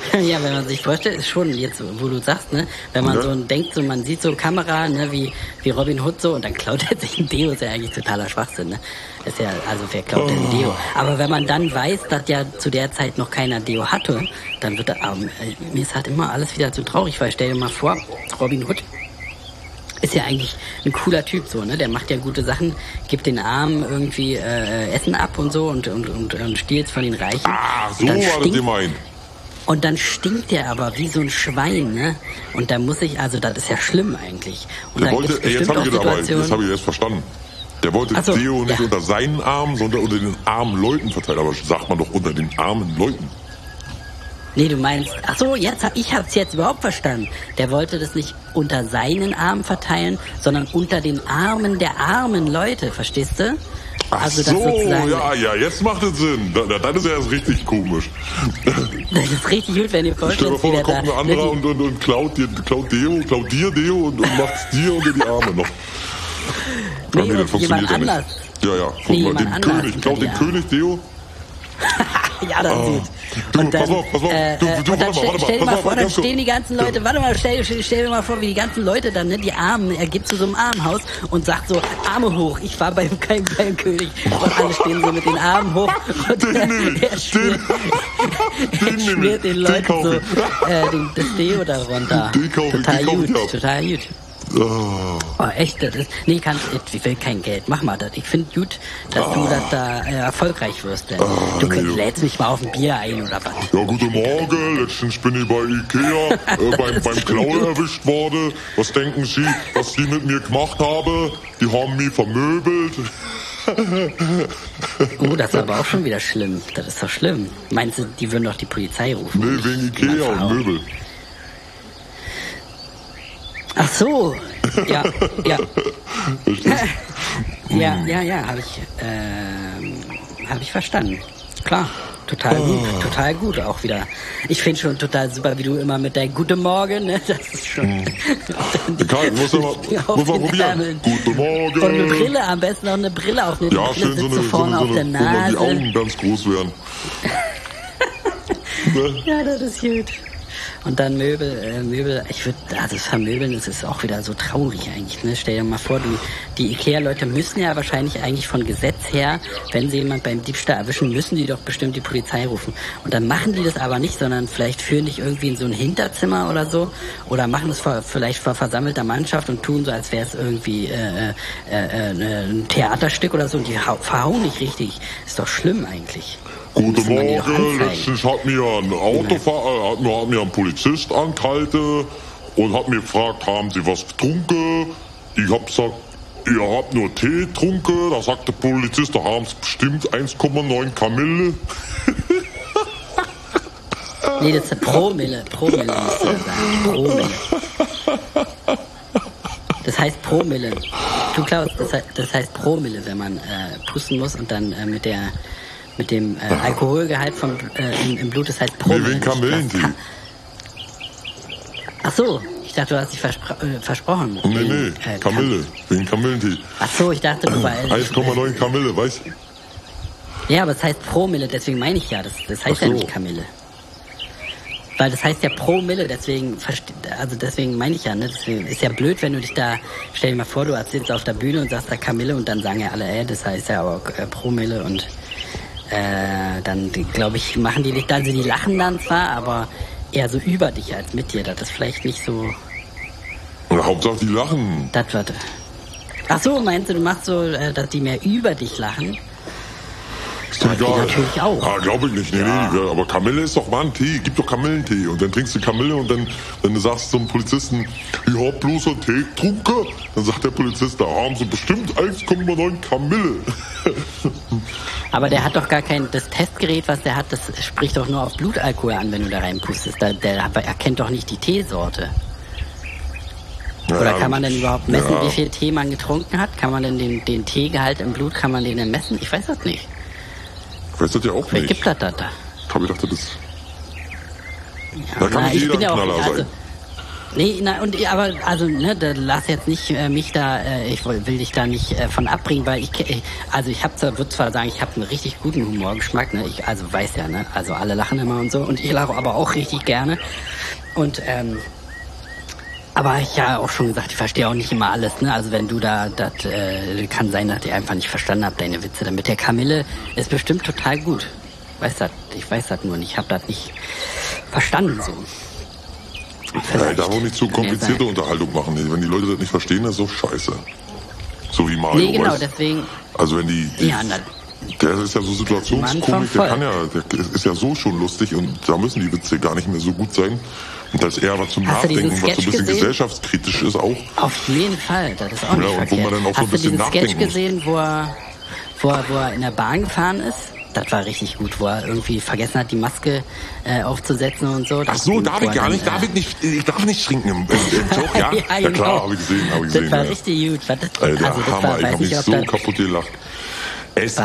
Ja, wenn man sich vorstellt, ist schon jetzt, wo du sagst, ne, wenn man so denkt, so man sieht so Kamera, ne, wie Robin Hood so und dann klaut er sich ein Deo, ist ja eigentlich totaler Schwachsinn, ne? Ist ja, also wer klaut denn ein Deo? Aber wenn man dann weiß, dass ja zu der Zeit noch keiner Deo hatte, dann wird er, mir ist halt immer alles wieder zu traurig, weil stell dir mal vor, Robin Hood ist ja eigentlich ein cooler Typ so, ne? Der macht ja gute Sachen, gibt den Armen irgendwie Essen ab und so und stiehlt von den Reichen. Ah, so war das gemeint. Und dann stinkt der aber wie so ein Schwein, ne? Und da muss ich, also das ist ja schlimm eigentlich. Und der wollte, jetzt habe ich jetzt verstanden. Der wollte Deo nicht unter seinen Armen, sondern unter den armen Leuten verteilen. Aber sagt man doch unter den armen Leuten. Nee, du meinst, ach so, ich hab's jetzt überhaupt verstanden. Der wollte das nicht unter seinen Armen verteilen, sondern unter den Armen der armen Leute, verstehst du? Ach also, so, ja, jetzt macht es Sinn. Das ist ja erst richtig komisch. Das ist richtig gut, wenn ihr vorstellt. Stell dir vor, da kommt ein anderer und klaut dir Deo und macht's dir unter die Arme noch. Nee, das funktioniert ja nicht. Ja, guck mal, den König, klaut den König Deo. Ja, das ist gut. Und dann, stell dir mal vor, dann stehen die ganzen Leute, stell dir mal vor, wie die ganzen Leute dann, ne, die Armen, er geht zu so einem Armenhaus und sagt so, Arme hoch, ich war beim König. Und alle stehen so mit den Armen hoch und er schmiert den Leuten so das Deo da runter. Total gut. Oh, echt? Ich will kein Geld. Mach mal das. Ich finde gut, dass du da erfolgreich wirst. Denn du lädst mich mal auf ein Bier ein oder was? Ja, guten Morgen. Letztens bin ich bei Ikea beim Klauen erwischt worden. Was denken Sie, was die mit mir gemacht haben? Die haben mich vermöbelt. Oh, das ist aber auch schon wieder schlimm. Das ist doch schlimm. Meinst du, die würden doch die Polizei rufen? Nee, wegen Ikea und Möbel. Ach so, ja. Ja, habe ich verstanden. Klar, total gut auch wieder. Ich finde schon total super, wie du immer mit deinem Guten Morgen, ne, das ist schon... Muss man probieren. Guten Morgen. Und eine Brille, am besten auch eine Brille auf. Ja, schön so eine, auf der Nase. Wo die Augen ganz groß werden. Ja, das ist gut. Und dann Möbel, das Vermöbeln, das ist auch wieder so traurig eigentlich, ne? Stell dir mal vor, die Ikea-Leute müssen ja wahrscheinlich eigentlich von Gesetz her, wenn sie jemand beim Diebstahl erwischen, müssen die doch bestimmt die Polizei rufen. Und dann machen die das aber nicht, sondern vielleicht führen dich irgendwie in so ein Hinterzimmer oder so, oder machen es vielleicht vor versammelter Mannschaft und tun so, als wäre es irgendwie ein Theaterstück oder so, und die verhauen nicht richtig. Ist doch schlimm eigentlich. Guten Morgen, letztens hat mir ein Polizist angehalten und hat mir gefragt, haben Sie was getrunken? Ich hab gesagt, ihr habt nur Tee getrunken. Da sagt der Polizist, da haben Sie bestimmt 1,9 Kamille. Nee, das ist Promille musst du sagen. Promille. Das heißt Promille. Du Klaus, das heißt Promille, wenn man pusten muss und dann mit dem Alkoholgehalt im Blut, das heißt Promille. Nee, wegen Kamillentee. Ach so, ich dachte, du hast dich versprochen. Nee, Kamille, wegen Kamillentee. Ach so, ich dachte, du war 1,9 Kamille, weißt du? Ja, aber es heißt Promille, deswegen meine ich ja, das heißt ja nicht Kamille. Weil das heißt ja Promille, deswegen meine ich ja, ne? Deswegen ist ja blöd, wenn du dich da, stell dir mal vor, du erzählst auf der Bühne und sagst da Kamille und dann sagen ja alle, das heißt ja aber Promille und dann, glaube ich, machen die nicht, also die lachen dann zwar, aber eher so über dich als mit dir. Das ist vielleicht nicht so... Ja, Hauptsache die lachen. Das wird... Ach so, meinst du machst so, dass die mehr über dich lachen? Ist doch egal. Natürlich auch. Ah, glaube ich nicht. Nee, aber Kamille ist doch mal ein Tee. Gib doch Kamillentee. Und dann trinkst du Kamille und dann, wenn du sagst zum Polizisten, ich hab bloß einen Tee getrunken, dann sagt der Polizist, da haben sie bestimmt 1,9 Kamille. Aber der hat doch gar das Testgerät, was der hat, das spricht doch nur auf Blutalkohol an, wenn du da reinpustest. Der erkennt doch nicht die Teesorte. Oder kann man denn überhaupt messen, wie viel Tee man getrunken hat? Kann man denn den Teegehalt im Blut, kann man den denn messen? Ich weiß das nicht. Ich weiß das ja auch vielleicht nicht. Gibt das da? Ich dachte, das... Ja, da kann nicht jeder ein Knaller sein. Nee, aber lass jetzt nicht mich da, ich will dich da nicht von abbringen, weil würde zwar sagen, ich habe einen richtig guten Humorgeschmack, ne, weiß ja, ne, also alle lachen immer und so und ich lache aber auch richtig gerne und, aber ich ja auch schon gesagt, ich verstehe auch nicht immer alles, ne, also wenn du kann sein, dass ich einfach nicht verstanden habe, deine Witze, dann mit der Kamille ist bestimmt total gut, ich weiß das nur nicht, ich habe das nicht verstanden so. Ja, darf auch nicht zu komplizierte Unterhaltung machen. Wenn die Leute das nicht verstehen, das ist so scheiße. So wie Mario. Nee, genau, deswegen. Also wenn der ist ja so Situationskomik, der ist ja so schon lustig und da müssen die Witze gar nicht mehr so gut sein. Und das ist eher was zum Nachdenken, was so ein bisschen gesellschaftskritisch ist auch. Auf jeden Fall, das ist auch nicht verkehrt. Und wo man dann auch so ein bisschen nachdenken muss. Hast du diesen Sketch gesehen, wo er in der Bahn gefahren ist? Das war richtig gut, wo er irgendwie vergessen hat, die Maske aufzusetzen und so. Ach so, darf ich gar nicht, ich darf nicht trinken im Zug, ja? Ja klar, habe ich gesehen. Das war richtig gut. Hammer, ich habe mich so kaputt gelacht. Es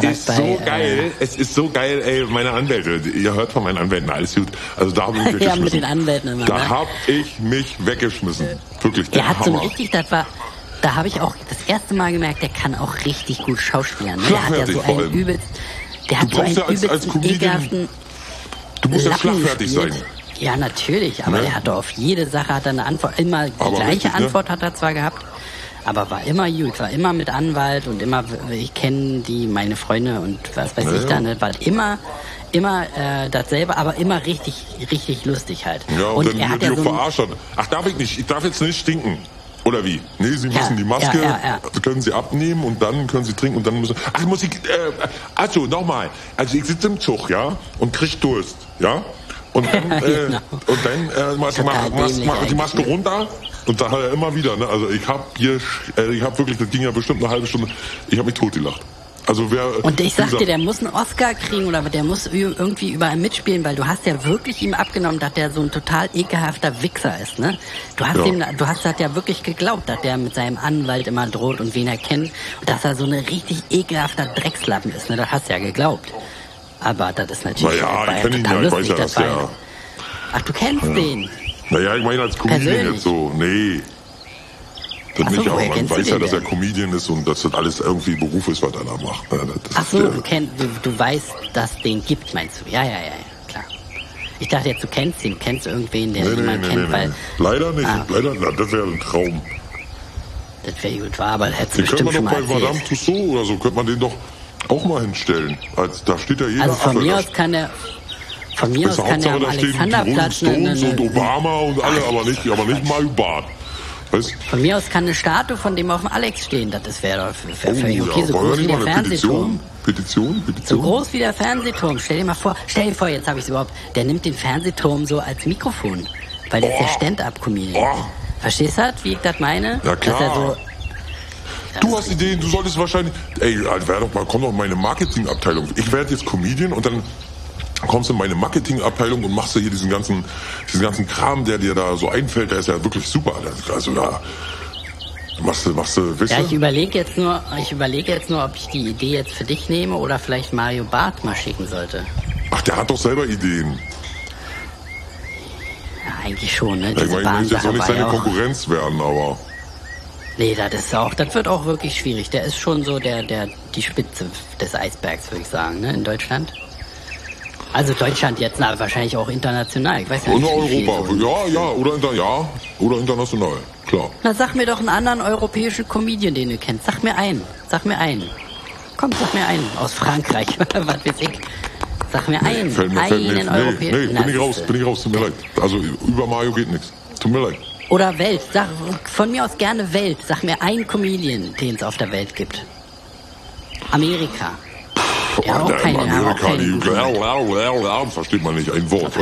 ist so geil, ey, meine Anwälte, ihr hört von meinen Anwälten, alles gut. Also da habe ich mich weggeschmissen. Ja, mit den Anwälten immer, Da habe ich mich weggeschmissen. Wirklich, der hat Hammer. So richtig, da habe ich auch das erste Mal gemerkt, der kann auch richtig gut schauspielern. Ne? Der hat ja so einen übelst... Der hat so einen übelsten ekelhaften Du musst ja schlagfertig sein. Ja, natürlich, aber er hat doch auf jede Sache eine Antwort. Immer die gleiche Antwort hat er zwar gehabt, aber war immer gut, war immer mit Anwalt und immer, ich kenne meine Freunde und was weiß ich da, ne, war immer dasselbe, aber immer richtig, richtig lustig halt. Ja, und dann er hat ja so verarscht. Ach, darf ich nicht? Ich darf jetzt nicht stinken. Oder wie? Nee, Sie müssen die Maske, können Sie abnehmen und dann können Sie trinken und dann müssen... Ach, muss ich... Also, nochmal. Also, ich sitze im Zug, ja, und krieg Durst, ja? Und dann, mach die Maske runter und da hat er immer wieder, ne? Also, ich hab wirklich, das ging ja bestimmt eine halbe Stunde, ich habe mich totgelacht. Also und ich sag dir, der muss einen Oscar kriegen oder der muss irgendwie überall mitspielen, weil du hast ja wirklich ihm abgenommen, dass der so ein total ekelhafter Wichser ist, ne? Du hast das ja wirklich geglaubt, dass der mit seinem Anwalt immer droht und wen er kennt und dass er so ein richtig ekelhafter Dreckslappen ist, ne? Das hast du ja geglaubt. Aber das ist natürlich ich kenn ihn ja, ich weiß ja, dass der... Ach, du kennst den? Naja, ich meine als Comedian jetzt so, nee. Das nicht, aber man weiß ja, dass er Comedian ist und dass das alles irgendwie Beruf ist, was er da macht. Ach so, du weißt, dass es den gibt, meinst du? Ja, klar. Ich dachte jetzt, du kennst ihn, kennst irgendwen, der jemanden kennt, weil... Leider nicht, das wäre ein Traum. Das wäre gut, aber hättest du bestimmt schon mal erzählt. Bei Madame Tussauds oder so, könnte man den doch auch mal hinstellen. Da steht ja jeder... Also von mir aus kann der... Von mir aus kann der am Alexanderplatz... und Obama und alle, aber nicht Mario Barth. Was? Von mir aus kann eine Statue von dem auf dem Alex stehen. Das wäre doch völlig okay. So groß wie der Fernsehturm. Petition? So groß wie der Fernsehturm. Stell dir vor, jetzt habe ich es überhaupt. Der nimmt den Fernsehturm so als Mikrofon. Weil der ist der Stand-up-Comedian. Verstehst du das, wie ich das meine? Ja, klar. Dass er so, du hast Ideen, du solltest wahrscheinlich... Ey, komm doch in meine Marketingabteilung. Ich werde jetzt Comedian und dann... kommst du in meine Marketingabteilung und machst du hier diesen ganzen Kram, der dir da so einfällt, der ist ja wirklich super. Also da machst du, weißt du? Ja, ich überlege jetzt nur, ob ich die Idee jetzt für dich nehme oder vielleicht Mario Barth mal schicken sollte. Ach, der hat doch selber Ideen. Ja, eigentlich schon, ne? Ja, ich meine, ich will jetzt auch nicht seine Konkurrenz werden, aber... Nee, das wird auch wirklich schwierig. Der ist schon so die Spitze des Eisbergs, würde ich sagen, ne, in Deutschland. Also Deutschland jetzt, wahrscheinlich auch international. Ich weiß ja nicht, Europa, oder international, klar. Na, sag mir doch einen anderen europäischen Comedian, den du kennst. Sag mir einen. Komm, sag mir einen. Aus Frankreich, was weiß ich. Sag mir einen. Einen europäischen. Nee, bin ich raus, tut mir leid. Also über Mario geht nichts. Tut mir leid. Oder Welt. Sag von mir aus gerne Welt. Sag mir einen Comedian, den es auf der Welt gibt. Amerika. Ja, auch keine, Amerika, versteht man nicht ein Wort.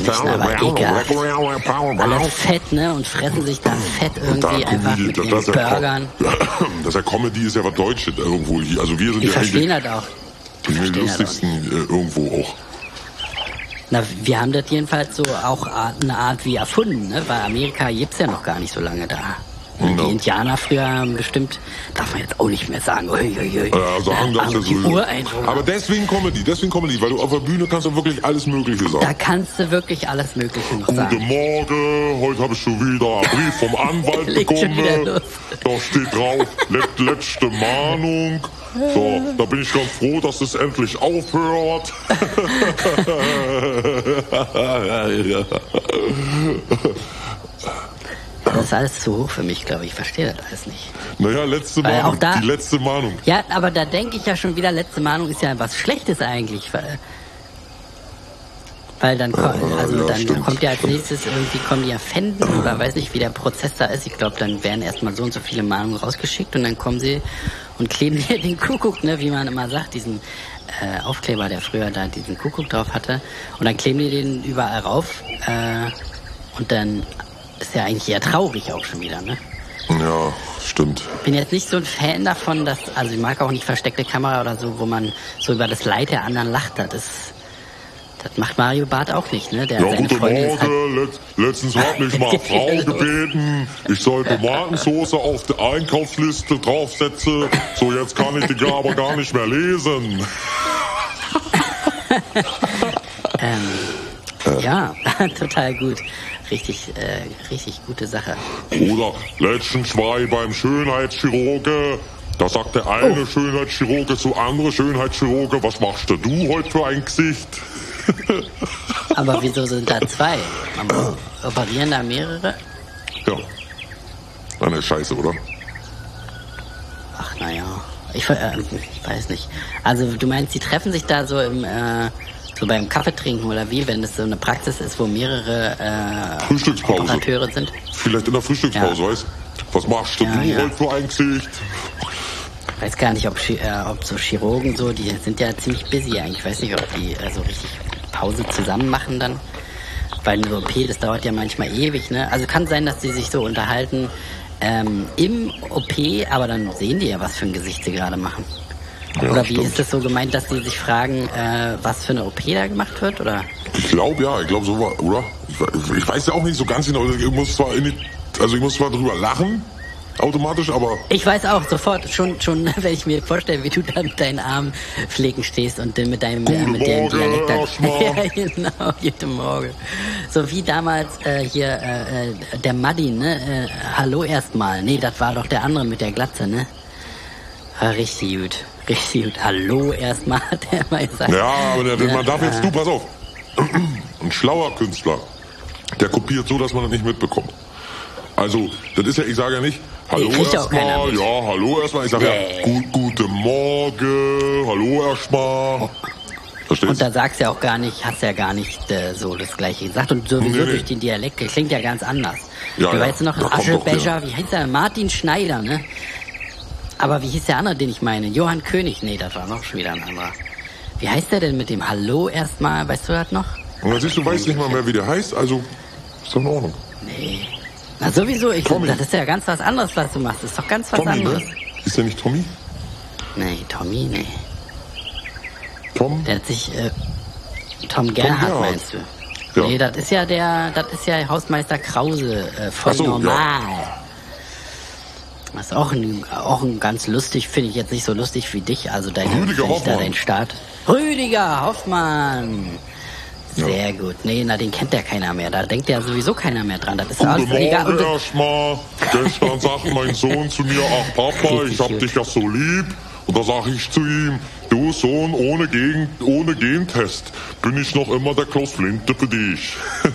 Alle fett, ne? Und fressen sich da fett irgendwie einfach mit ihren Burgern. Das ist ja Comedy, ist ja was Deutsches irgendwo. Also wir sind die verstehen das auch. Die lustigsten irgendwo auch. Na, wir haben das jedenfalls so auch eine Art wie erfunden, ne? Weil Amerika gibt's ja noch gar nicht so lange da. Die Indianer früher haben bestimmt, darf man jetzt auch nicht mehr sagen, sagen darfst du die sowieso. Ureinwohner. Aber deswegen Comedy, weil du auf der Bühne kannst du wirklich alles Mögliche sagen. Da kannst du wirklich alles Mögliche noch Guten sagen. Morgen, heute habe ich schon wieder einen Brief vom Anwalt Legt schon wieder bekommen. los. Da steht drauf, letzte Mahnung. So, da bin ich ganz froh, dass es endlich aufhört. Das ist alles zu hoch für mich, glaube ich. Ich verstehe das alles nicht. Naja, letzte Weil Mahnung, auch da- die letzte Mahnung. Ja, aber da denke ich ja schon wieder, letzte Mahnung ist ja was Schlechtes eigentlich. Weil dann, dann stimmt, kommt ja als nächstes irgendwie, kommen die ja Pfänden oder weiß nicht, wie der Prozess da ist. Ich glaube, dann werden erstmal so und so viele Mahnungen rausgeschickt und dann kommen sie und kleben hier den Kuckuck, ne, wie man immer sagt, diesen Aufkleber, der früher da diesen Kuckuck drauf hatte. Und dann kleben die den überall rauf und dann ist ja eigentlich eher traurig auch schon wieder, ne? Ja, stimmt. Bin jetzt nicht so ein Fan davon, also ich mag auch nicht versteckte Kamera oder so, wo man so über das Leid der anderen lacht. Das macht Mario Barth auch nicht, ne? Der Ja, seine guten Freundin ist halt, Morgen. Letztens hat mich mal Frau gebeten, ich soll Tomatensauce auf die Einkaufsliste draufsetzen. So, jetzt kann ich die aber gar nicht mehr lesen. ja, total gut. Richtig gute Sache. Oder letztens war ich beim Schönheitschirurge. Da sagt der eine Schönheitschirurge zu andere Schönheitschirurge, was machst denn du heute für ein Gesicht? Aber wieso sind da zwei? Man operieren da mehrere? Ja. Eine Scheiße, oder? Ach, naja. Ich weiß nicht. Also du meinst, die treffen sich da so so beim Kaffeetrinken oder wie, wenn es so eine Praxis ist, wo mehrere Frühstückspause. Operateure sind? Vielleicht in der Frühstückspause, Ja. weißt was machst denn du Ja. heute für ein Gesicht? Ich weiß gar nicht, ob so Chirurgen so, die sind ja ziemlich busy eigentlich. Ich weiß nicht, ob die so richtig Pause zusammen machen dann. Weil eine OP, das dauert ja manchmal ewig, ne? Also kann sein, dass die sich so unterhalten im OP, aber dann sehen die ja, was für ein Gesicht sie gerade machen. Ja, Oder wie stimmt. ist das so gemeint, dass die sich fragen, was für eine OP da gemacht wird, oder? Ich glaube so war, oder? Ich weiß ja auch nicht so ganz genau. Ich muss zwar drüber lachen, automatisch, aber Ich weiß auch sofort, schon, wenn ich mir vorstelle, wie du da mit deinen Armen pflegen stehst und dann mit deinem Guten Dialekt Morgen, dann. erstmal. Ja, genau, guten Morgen. So wie damals der Madin, ne? Hallo erstmal. Nee, das war doch der andere mit der Glatze, ne? War richtig gut. Richtig gut. Hallo erstmal, hat der mal gesagt. ja, aber man darf jetzt, du, pass auf. Ein schlauer Künstler, der kopiert so, dass man das nicht mitbekommt. Also, das ist ja, ich sage ja nicht, hallo kriegt ja auch keiner erstmal, mit. ja, hallo erstmal. Ich sage ja, guten Morgen, hallo erstmal. Verstehst Und da sagst du ja auch gar nicht, hast ja gar nicht so das Gleiche gesagt. Und sowieso Nee. durch den Dialekt, der klingt ja ganz anders. Ja, Du ja, weißt noch, da kommt doch Aschebecher, wie heißt der? Martin Schneider, ne? Aber wie hieß der andere, den ich meine? Johann König? Nee, das war noch schon wieder ein anderer. Wie heißt der denn mit dem Hallo erstmal? Weißt du das noch? Und dann siehst du, weißt nicht mal mehr, wie der heißt, also ist doch in Ordnung. Nee. Na sowieso, Tommy. das ist ja ganz was anderes, was du machst. Das ist doch ganz was Tommy, anderes. ne? Ist der nicht Tommy? Nee, Tommy, nee. Tom? Der hat sich, Tom Gerhardt Gerhardt. meinst du? Ja. Nee, das ist ja Hausmeister Krause, voll Ach so, normal. Das ist auch ein ganz lustig, finde ich jetzt nicht so lustig wie dich, also Rüdiger finde ich da Hoffmann. dein Start. Rüdiger Hoffmann! Sehr gut. Nee, den kennt ja keiner mehr. Da denkt ja sowieso keiner mehr dran. Das ist Guten alles egal. Morgen Und erstmal. Gestern sagt mein Sohn zu mir, ach Papa, ich hab dich ja so lieb. Und da sag ich zu ihm, du Sohn, ohne Gentest bin ich noch immer der Klaus Flinte für dich.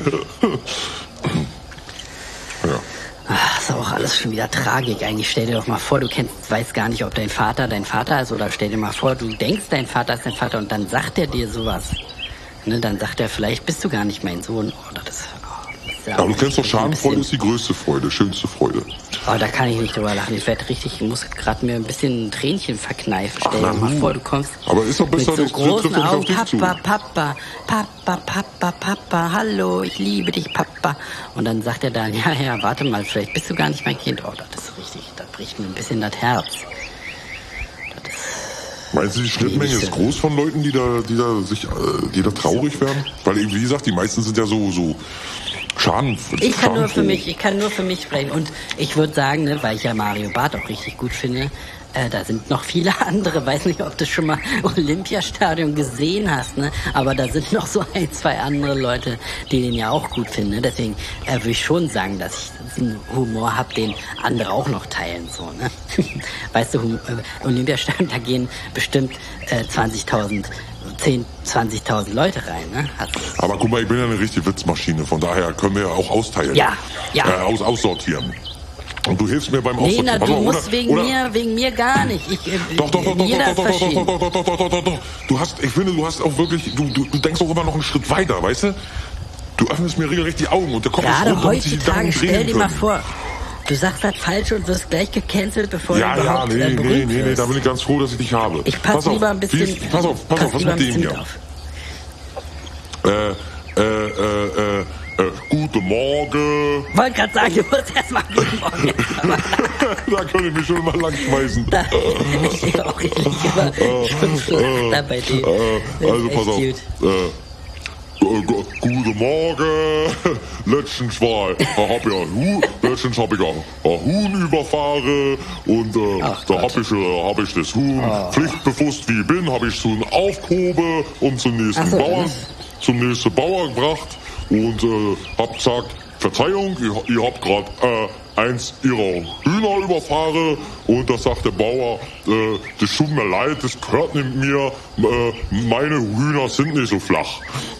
Ja. Ach, ist auch alles schon wieder Tragik. Eigentlich stell dir doch mal vor, du weißt gar nicht, ob dein Vater ist, oder stell dir mal vor, du denkst, dein Vater ist dein Vater und dann sagt er dir sowas. Ne, dann sagt er, vielleicht bist du gar nicht mein Sohn. Oh, das ist ja Aber du kennst doch, ein Schadenfreude bisschen- ist die größte Freude, schönste Freude. Oh, da kann ich nicht drüber lachen. Ich muss gerade mir ein bisschen ein Tränchen verkneifen. Stell dir mal vor, du kommst Aber ist doch besser, mit so das trifft großen doch nicht auf Augen. dich zu. Papa, hallo, ich liebe dich, Papa. Und dann sagt er dann, ja, warte mal, vielleicht bist du gar nicht mein Kind. Oh, das ist richtig, da bricht mir ein bisschen das Herz. Meinst du, die Schnittmenge ist groß von Leuten, die da traurig werden? Weil, wie gesagt, die meisten sind ja so Schaden. Ich kann nur für mich sprechen. Und ich würde sagen, ne, weil ich ja Mario Barth auch richtig gut finde, da sind noch viele andere, weiß nicht, ob du schon mal Olympiastadion gesehen hast, ne? Aber da sind noch so 1, 2 andere Leute, die den ja auch gut finden. Ne? Deswegen würde ich schon sagen, dass ich einen Humor habe, den andere auch noch teilen. So, ne? Weißt du, Olympiastadion, da gehen bestimmt 20.000 Leute rein, ne? Aber guck mal, ich bin ja eine richtige Witzmaschine, von daher können wir ja auch austeilen. Ja. Aussortieren. Und du hilfst mir beim Aussortieren. Nee, du musst wegen mir gar nicht. Doch. Ich finde, du hast auch wirklich, du denkst auch immer noch einen Schritt weiter, weißt du? Du öffnest mir regelrecht die Augen und der Kopf ist rund, damit sich die Gedanken drehen stell dir mal vor, du sagst das falsch und wirst gleich gecancelt, bevor du überhaupt berühmt wirst. Nee, da bin ich ganz froh, dass ich dich habe. Ich pass lieber ein bisschen... Pass auf, was mit dem hier? Guten Morgen. Wollte gerade sagen, du musst erstmal guten Morgen. Da könnte ich mich schon mal lang schmeißen. Da bin ich auch richtig immer schon bei dir. Also pass auf. Guten Morgen. Letztens habe ich ein Huhn überfahren und da habe ich das Huhn pflichtbewusst wie ich bin, habe ich so einen aufgehoben und zum nächsten Bauer gebracht und hab gesagt, Verzeihung, ihr habt gerade eins ihrer Hühner überfahren und da sagt der Bauer, das tut mir leid, das gehört nicht mir, meine Hühner sind nicht so flach.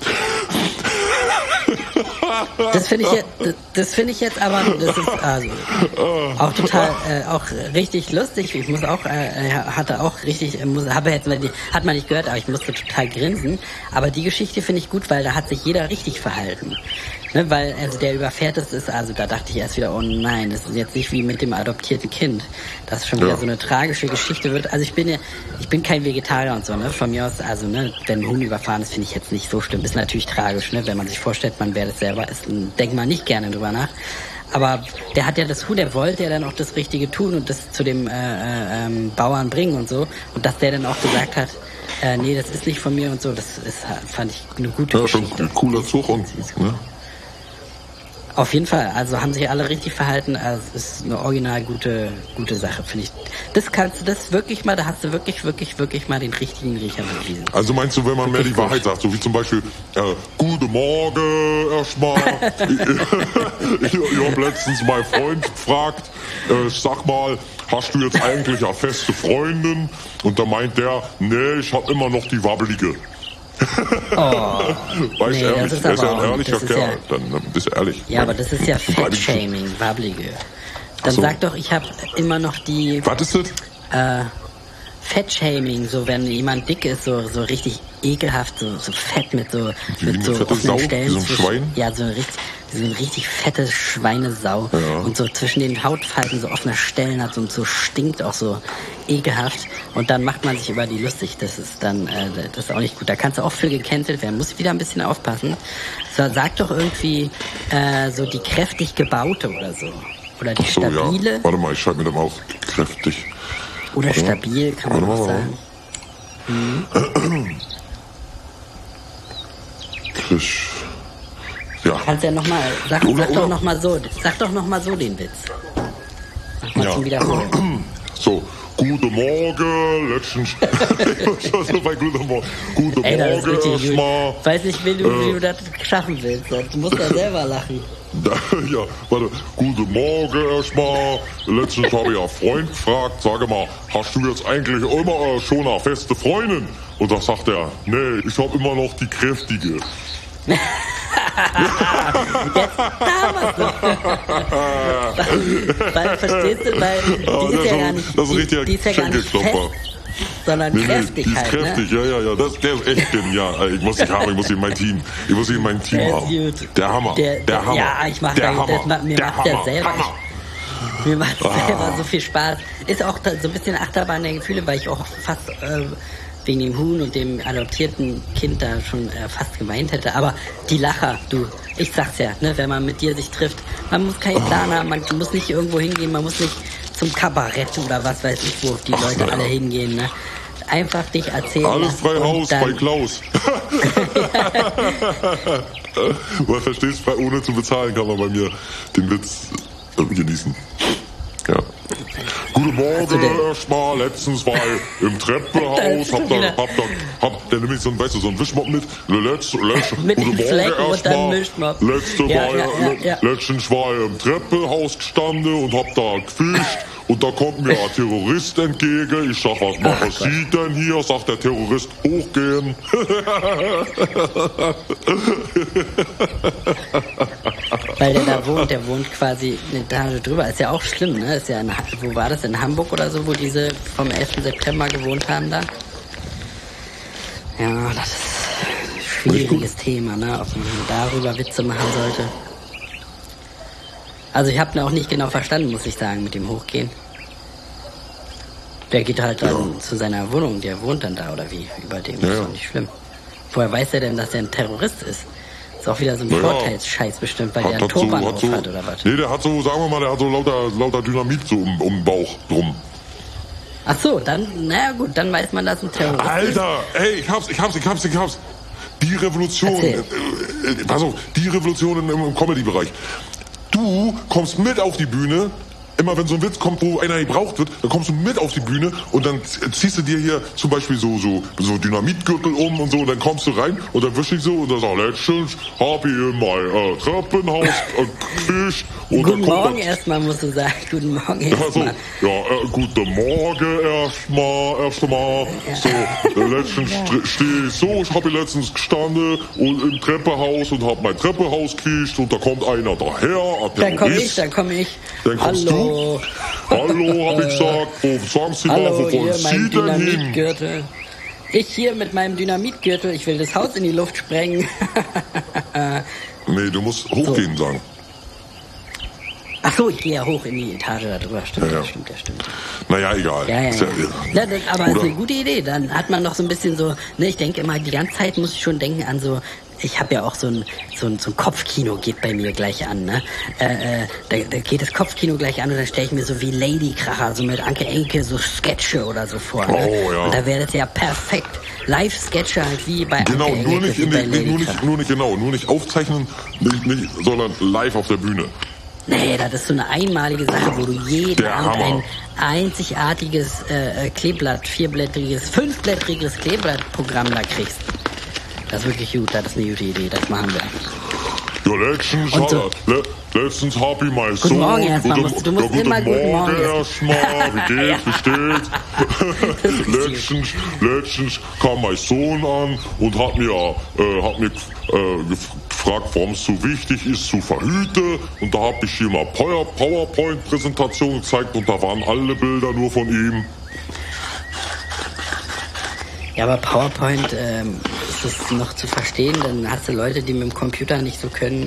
Das finde ich jetzt aber, das ist also auch total, auch richtig lustig. Ich muss auch, hat man nicht gehört, aber ich musste total grinsen. Aber die Geschichte finde ich gut, weil da hat sich jeder richtig verhalten. Ne, weil, also der überfährt ist, also da dachte ich erst wieder, oh nein, das ist jetzt nicht wie mit dem adoptierten Kind. Das ist schon wieder so eine tragische Geschichte wird. Also ich bin kein Vegetarier und so, ne, von mir aus, also, ne, wenn ein Huhn überfahren ist, finde ich jetzt nicht so schlimm. Ist natürlich tragisch, ne, wenn man sich vorstellt, man wäre das selber, denkt man nicht gerne drüber nach. Aber der hat ja das Huhn, der wollte ja dann auch das Richtige tun und das zu dem, Bauern bringen und so. Und dass der dann auch gesagt hat, nee, das ist nicht von mir und so, fand ich eine gute Geschichte. Ja, schon ein cooler Zug und, ne? Auf jeden Fall, also haben sich alle richtig verhalten, also es ist eine original gute Sache, finde ich. Das wirklich mal, da hast du wirklich mal den richtigen Riecher bewiesen. Also meinst du, wenn man mehr die Wahrheit sagt, so wie zum Beispiel, guten Morgen erstmal, ich habe letztens meinen Freund gefragt, sag mal, hast du jetzt eigentlich eine feste Freundin? Und da meint der, nee, ich habe immer noch die wabbelige. Weiß nee, ehrlich, das er ist ja ein auch, ehrlicher Kerl, dann bist du ehrlich. Ja, aber das ist ja Fettshaming, wabbelige. Dann sag doch, ich habe immer noch die... Was ist das? Fettshaming, so wenn jemand dick ist, so richtig ekelhaft, so fett mit so offenen Stellen. So ein Schwein? Ja, so eine richtig fette Schweinesau. Ja. Und so zwischen den Hautfalten so offene Stellen hat und so stinkt auch so ekelhaft. Und dann macht man sich über die lustig. Das ist dann, das ist auch nicht gut. Da kannst du auch für gecancelt werden. Muss wieder ein bisschen aufpassen. So, sag doch irgendwie, so die kräftig gebaute oder so. Oder die stabile. Ja. Warte mal, ich schreibe mir das mal auf. Kräftig. Oder stabil, kann man auch sagen. Ja. Kannst ja nochmal, sag doch nochmal so den Witz. Mach mal zum Wiederholen. So, guten Morgen, letztens. So bei guten Morgen. Guten Morgen, erstmal. Weiß nicht, wie du das schaffen willst. Du musst ja selber lachen. Ja, warte. Guten Morgen erstmal. Letztens habe ich einen Freund gefragt, sage mal, hast du jetzt eigentlich immer schon eine feste Freundin? Und da sagt er, nee, ich habe immer noch die kräftige. Jetzt, da war's doch. Weil, verstehst du, weil die ist ja gar nicht, das ist richtig, die ist ja gar nicht fest, sondern kräftig die ist halt, kräftig, ne? ja, der ist echt genial. Ich muss dich haben, ich muss ihn in mein Team haben. Der Hammer, der Hammer. Ja, ich mach mir macht der selber so viel Spaß. Ist auch so ein bisschen Achterbahn der Gefühle, weil ich auch fast wegen dem Huhn und dem adoptierten Kind da schon fast geweint hätte. Aber die Lacher, ich sag's ja, ne, wenn man mit dir sich trifft, man muss keinen Plan haben, man muss nicht irgendwo hingehen, man muss nicht zum Kabarett oder was weiß ich, wo die Leute alle hingehen, ne. einfach dich erzählen. Alles frei Haus bei Klaus. Man versteht es, ohne zu bezahlen kann man bei mir den Witz genießen. Ja. Guten Morgen, erstmal. Letztens war ich im Treppenhaus, hab der nämlich so ein, weißt du, so ein Wischmopp mit. Mit guten Morgen erstmal. Ja. Letztens war ich im Treppenhaus gestanden und hab da gefischt. Und da kommt mir ein Terrorist entgegen. Ich sag, was machen Sie denn hier? Sagt der Terrorist, hochgehen. Weil der wohnt quasi eine Etage drüber. Ist ja auch schlimm, ne? Ist ja wo war das? In Hamburg oder so, wo diese vom 11. September gewohnt haben da? Ja, das ist ein schwieriges Thema, ne? Ob man darüber Witze machen sollte. Also ich habe auch nicht genau verstanden, muss ich sagen, mit dem Hochgehen. Der geht halt dann zu seiner Wohnung, der wohnt dann da oder wie? Über dem ist doch nicht schlimm. Woher weiß er denn, dass er ein Terrorist ist? Ist auch wieder so ein Vorteilsscheiß bestimmt, weil der einen Turban auf hat oder was? Nee, der hat so, sagen wir mal, der hat so lauter Dynamit so um den Bauch drum. Ach so, dann, naja gut, dann weiß man, dass ein Terrorist Alter, ey, ich hab's. Die Revolution, pass auf, die Revolution im Comedy-Bereich. Du kommst mit auf die Bühne, immer wenn so ein Witz kommt, wo einer gebraucht wird, dann kommst du mit auf die Bühne und dann ziehst du dir hier zum Beispiel so Dynamitgürtel um und so und dann kommst du rein und dann wisch ich so und dann sag letztens hab ich in mein Treppenhaus gefischt. Guten Morgen erstmal, musst du sagen. Guten Morgen erstmal. Guten Morgen erstmal. So, letztens stehe ich so, ich habe hier letztens gestanden und im Treppenhaus und habe mein Treppenhaus gekriegt und da kommt einer daher. Dann komm ich. Dann kommst du. Hallo, hab ich gesagt. Sagen Sie mal, wo wollen Sie denn hin? Ich hier mit meinem Dynamitgürtel, ich will das Haus in die Luft sprengen. Nee, du musst hochgehen sagen. Ach so, ich gehe ja hoch in die Etage da drüber. Stimmt. Naja, egal. Ja. Aber ist eine gute Idee. Dann hat man noch so ein bisschen so, ne, ich denke immer, die ganze Zeit muss ich schon denken an so, ich habe ja auch so ein Kopfkino geht bei mir gleich an, ne? Da geht das Kopfkino gleich an und dann stelle ich mir so wie Ladykracher, so mit Anke Enke, so Sketche oder so vor. Ne? Oh, ja. Und da wäre das ja perfekt. Live-Sketche halt wie bei Genau, Anke Engelke. nur nicht aufzeichnen, sondern live auf der Bühne. Nee, das ist so eine einmalige Sache, wo du jeden Abend ein einzigartiges Kleeblatt, 5-blättriges Kleeblattprogramm da kriegst. Das ist wirklich gut, das ist eine gute Idee, das machen wir. Ja, letztens hab ich mein Sohn... Guten Morgen erstmal, du musst immer guten Morgen erstmal, wie steht's? Letztens kam mein Sohn an und hat mir gefragt, warum es so wichtig ist zu verhüten. Und da hab ich ihm mal PowerPoint-Präsentation gezeigt und da waren alle Bilder nur von ihm. Ja, aber PowerPoint, ist das noch zu verstehen? Dann hast du Leute, die mit dem Computer nicht so können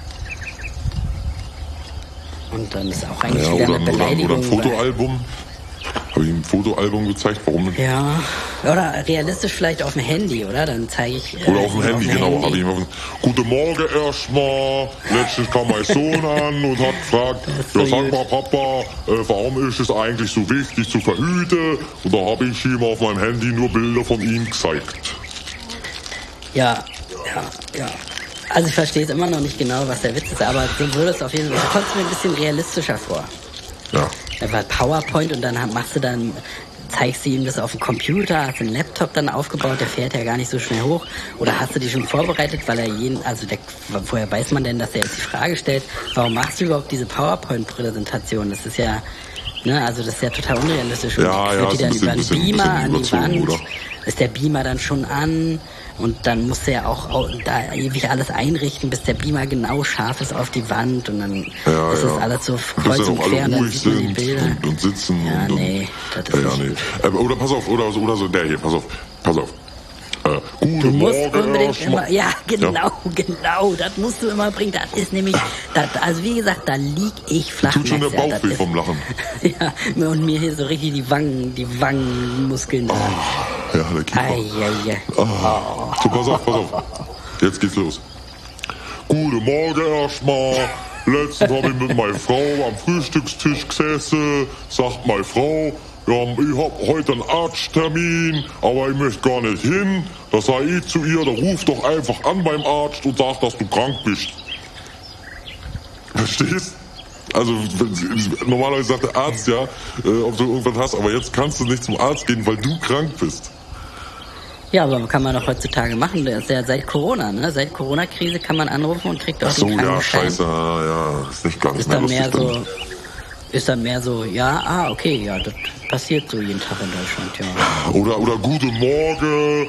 und dann ist auch eigentlich wieder eine Beleidigung. Oder ein Fotoalbum. Habe ich ihm ein Fotoalbum gezeigt, warum nicht? Ja, oder realistisch vielleicht auf dem Handy, oder? Dann zeige ich... Oder auf dem Handy, genau. Habe ich ihm Guten Morgen erstmal. Letztens kam mein Sohn an und hat gefragt, sag mal Papa, warum ist es eigentlich so wichtig zu verhüten? Und da habe ich ihm auf meinem Handy nur Bilder von ihm gezeigt. Ja. Also ich verstehe jetzt immer noch nicht genau, was der Witz ist, aber du würdest auf jeden Fall, du kommst mir ein bisschen realistischer vor. Ja. Weil PowerPoint und dann zeigst du ihm das auf dem Computer, hast einen Laptop dann aufgebaut, der fährt ja gar nicht so schnell hoch. Oder hast du die schon vorbereitet, weil woher weiß man denn, dass er jetzt die Frage stellt, warum machst du überhaupt diese PowerPoint-Präsentation? Das ist ja, ne, also das ist ja total unrealistisch. Und führt die dann über einen Beamer an die Wand, oder? Ist der Beamer dann schon an? Und dann musst du ja auch da ewig alles einrichten, bis der Beamer genau scharf ist auf die Wand. Und dann ist das alles so kreuz und quer und dann sieht man die Bilder. Und sitzen. Ja, nee, das ist nicht. Oder pass auf, oder so der hier, pass auf. Du musst unbedingt immer, genau, das musst du immer bringen. Das ist nämlich, also wie gesagt, da lieg ich flach. Tut schon der Bauch weh vom Lachen. Ja, und mir hier so richtig die Wangenmuskeln da. Ja, der Kiefer. So, pass auf. Jetzt geht's los. Guten Morgen erstmal. Letztens habe ich mit meiner Frau am Frühstückstisch gesessen. Sagt meine Frau, ja, ich hab heute einen Arzttermin, aber ich möchte gar nicht hin. Da sag ich zu ihr, da ruf doch einfach an beim Arzt und sag, dass du krank bist. Verstehst? Also normalerweise sagt der Arzt ja, ob du irgendwas hast, aber jetzt kannst du nicht zum Arzt gehen, weil du krank bist. Ja, aber kann man doch heutzutage machen. Das ist ja seit Corona, ne? Seit Corona-Krise kann man anrufen und kriegt auch den Krankenschein. Scheiße, ja, ist nicht ganz mehr lustig. Ist dann mehr so, ja, okay, ja, das passiert so jeden Tag in Deutschland, ja. Oder guten Morgen,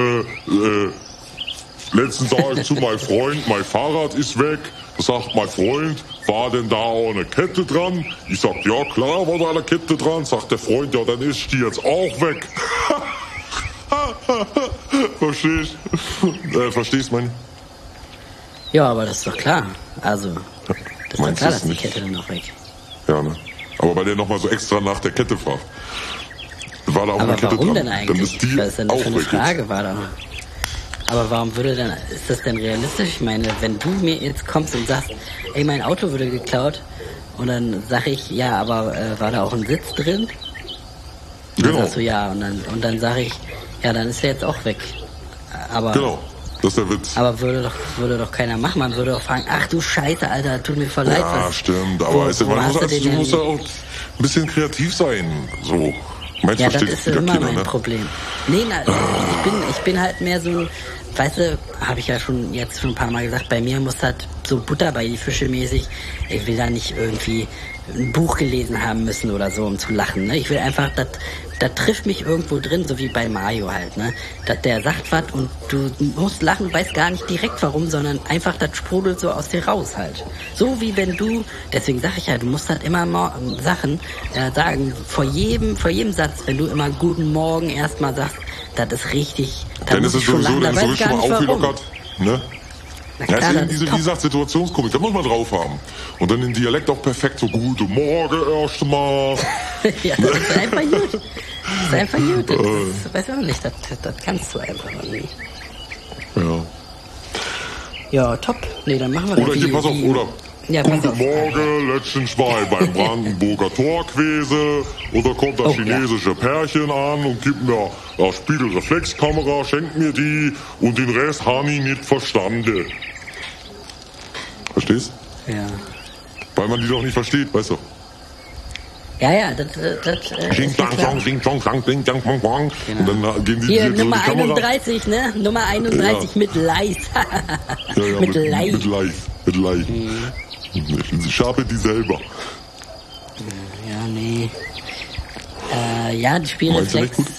letztens sag ich zu meinem Freund, mein Fahrrad ist weg. Da sagt mein Freund, war denn da auch eine Kette dran? Ich sag, ja klar, war da eine Kette dran. Sagt der Freund, ja, dann ist die jetzt auch weg. Verstehst du, mein? Ja, aber das ist doch klar. Also, das ist doch klar, dass die nicht? Kette dann noch weg. Ja, ne? Aber weil der nochmal so extra nach der Kette fragt. War da auch aber eine Kette warum dran? denn eigentlich? Dann ist die Was ist denn auch für eine weg Frage jetzt. war da? Aber warum würde denn, ist das denn realistisch? Ich meine, wenn du mir jetzt kommst und sagst, ey, mein Auto wurde geklaut, und dann sag ich, ja, aber war da auch ein Sitz drin? Und dann Genau. sagst du ja, und dann sag ich, ja, dann ist er jetzt auch weg. Aber, Genau, das ist der Witz. aber würde doch keiner machen. Man würde doch fragen, ach du Scheiße, Alter, tut mir voll leid. Ja, was, stimmt, wo- aber wo man hast muss, du du musst ja auch ein bisschen kreativ sein. So. Meinst Ja, du, das versteht ist wieder immer keiner, mein ne? Problem. Nee, ich bin halt mehr so ein, weißt du, habe ich ja schon ein paar Mal gesagt, bei mir muss halt so Butter bei die Fische mäßig, ich will da nicht irgendwie ein Buch gelesen haben müssen oder so, um zu lachen, ne? Ich will einfach, das trifft mich irgendwo drin, so wie bei Mario halt, ne? Dass der sagt was und du musst lachen, weißt gar nicht direkt warum, sondern einfach das sprudelt so aus dir raus halt. So wie wenn du, deswegen sag ich ja, du musst halt immer Sachen sagen, vor jedem Satz, wenn du immer guten Morgen erstmal sagst, das ist richtig, Dann ist es sowieso, dann ist sowieso schon mal aufgelockert. Ne? Na Ja, klar, ist das eben ist wie top. gesagt, Situationskomik, da muss man drauf haben. Und dann den Dialekt auch perfekt, so guten Morgen erstmal. Ja, das ist einfach gut. Das ist einfach gut. Das weiß ich auch nicht, das kannst du einfach noch nicht. Ja. Ja, top. Nee, dann machen wir Oder hier, pass auf, oder? Ja, pass Guten auf. Morgen, letztens war ich beim Brandenburger Tor gewesen und da kommt das Oh, chinesische Pärchen an und gibt mir eine Spiegelreflexkamera, schenkt mir die und den Rest habe ich nicht verstanden. Verstehst? Ja. Weil man die doch nicht versteht, weißt du? Ja, das Ding, ist ja dang, klar. dong, ding, dong, dang, ding, dang, bong, bong. Genau. Und dann gehen die Hier, so Nummer die Kamera. 31, ne? Nummer 31 Ja. mit Leis. Ja, mit Leis. Mit Leis. Mit Leis. Ich schabe die selber. Ja, nee. Ja, die Meinst du Spielreflex. nicht gut?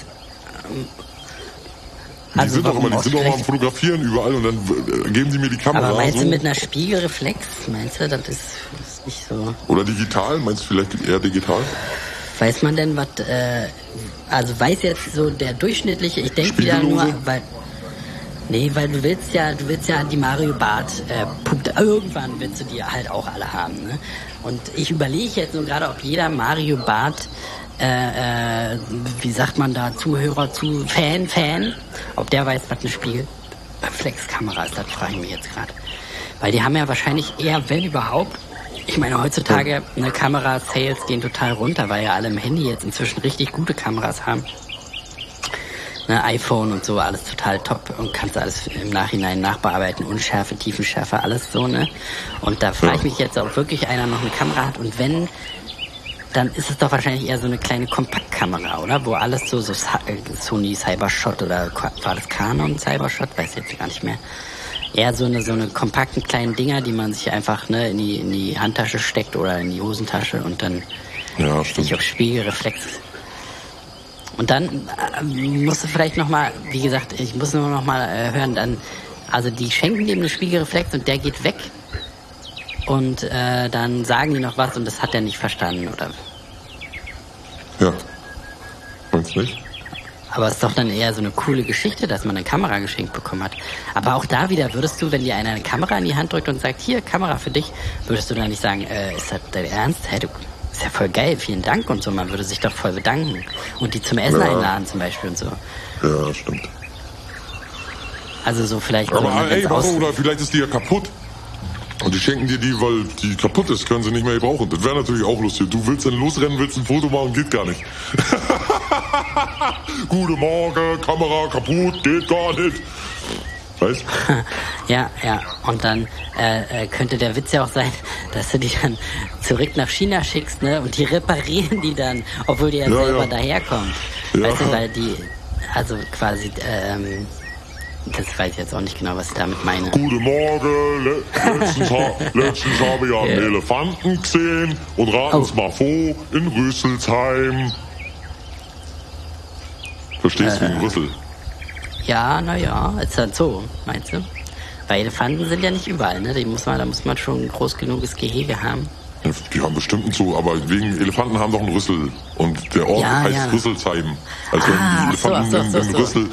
Die Also sind doch warum immer, die sind doch mal am ausgerechnet? Fotografieren überall und dann geben die mir die Kamera. Aber meinst so. du mit einer Spiegelreflex? Meinst du, das ist nicht so... Oder digital? Meinst du vielleicht eher digital? Weiß man denn, was, also weiß jetzt so der durchschnittliche, ich denke wieder nur, Spiegellose? weil du willst ja die Mario Bart Punkte, irgendwann willst du die halt auch alle haben, ne? Und ich überlege jetzt nur gerade, ob jeder Mario Bart, wie sagt man da, Zuhörer Fan, ob der weiß, was eine Spiegelreflexkamera ist, das frage ich mich jetzt gerade. Weil die haben ja wahrscheinlich eher, wenn überhaupt, ich meine, heutzutage, eine Kamera-Sales gehen total runter, weil ja alle im Handy jetzt inzwischen richtig gute Kameras haben. Ne, iPhone und so, alles total top und kannst alles im Nachhinein nachbearbeiten, Unschärfe, Tiefenschärfe, alles so, ne? Und da frage ich mich jetzt, ob wirklich einer noch eine Kamera hat und wenn, dann ist es doch wahrscheinlich eher so eine kleine Kompaktkamera, oder? Wo alles so Sony Cybershot oder war das Canon Cybershot? Weiß ich jetzt gar nicht mehr. Eher so eine kompakten kleinen Dinger, die man sich einfach ne, in die Handtasche steckt oder in die Hosentasche und dann Ja, stimmt. nicht auf Spiegelreflex. Und dann musst du vielleicht nochmal, wie gesagt, ich muss nur nochmal hören, dann, also die schenken dem eine Spiegelreflex und der geht weg und dann sagen die noch was und das hat er nicht verstanden, oder? Ja. Meinst du nicht? Aber es ist doch dann eher so eine coole Geschichte, dass man eine Kamera geschenkt bekommen hat. Aber auch da wieder würdest du, wenn dir einer eine Kamera in die Hand drückt und sagt, hier, Kamera für dich, würdest du dann nicht sagen, ist das dein Ernst? Hey, du, ist ja voll geil, vielen Dank und so. Man würde sich doch voll bedanken. Und die zum Essen einladen zum Beispiel und so. Ja, stimmt. Also so vielleicht... Aber so, ey, warte, oder vielleicht ist die ja kaputt. Und die schenken dir die, weil die kaputt ist, können sie nicht mehr gebrauchen. Das wäre natürlich auch lustig. Du willst dann losrennen, willst ein Foto machen, geht gar nicht. Guten Morgen, Kamera kaputt, geht gar nicht. Weißt? Ja. Und dann könnte der Witz ja auch sein, dass du die dann zurück nach China schickst, ne? Und die reparieren die dann, obwohl die ja selber daherkommen. Ja. Weißt du, weil die, also quasi, das weiß ich jetzt auch nicht genau, was ich damit meine. Guten Morgen, letztens habe ich einen Elefanten gesehen und raten Sie mal vor, in Rüsselsheim. Verstehst du, wie ein Rüssel? Ja, naja, ist halt so, meinst du? Weil Elefanten sind ja nicht überall, ne? Da muss man schon ein groß genuges Gehege haben. Die haben bestimmt einen Zoo, aber wegen Elefanten haben doch einen Rüssel. Und der Ort heißt Rüsselsheim. Also wenn die Elefanten in Rüssel...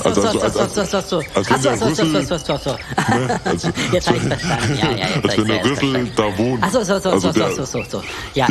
Jetzt habe ich verstanden. Ja, als wenn der Rüssel da wohnt. So. Ja.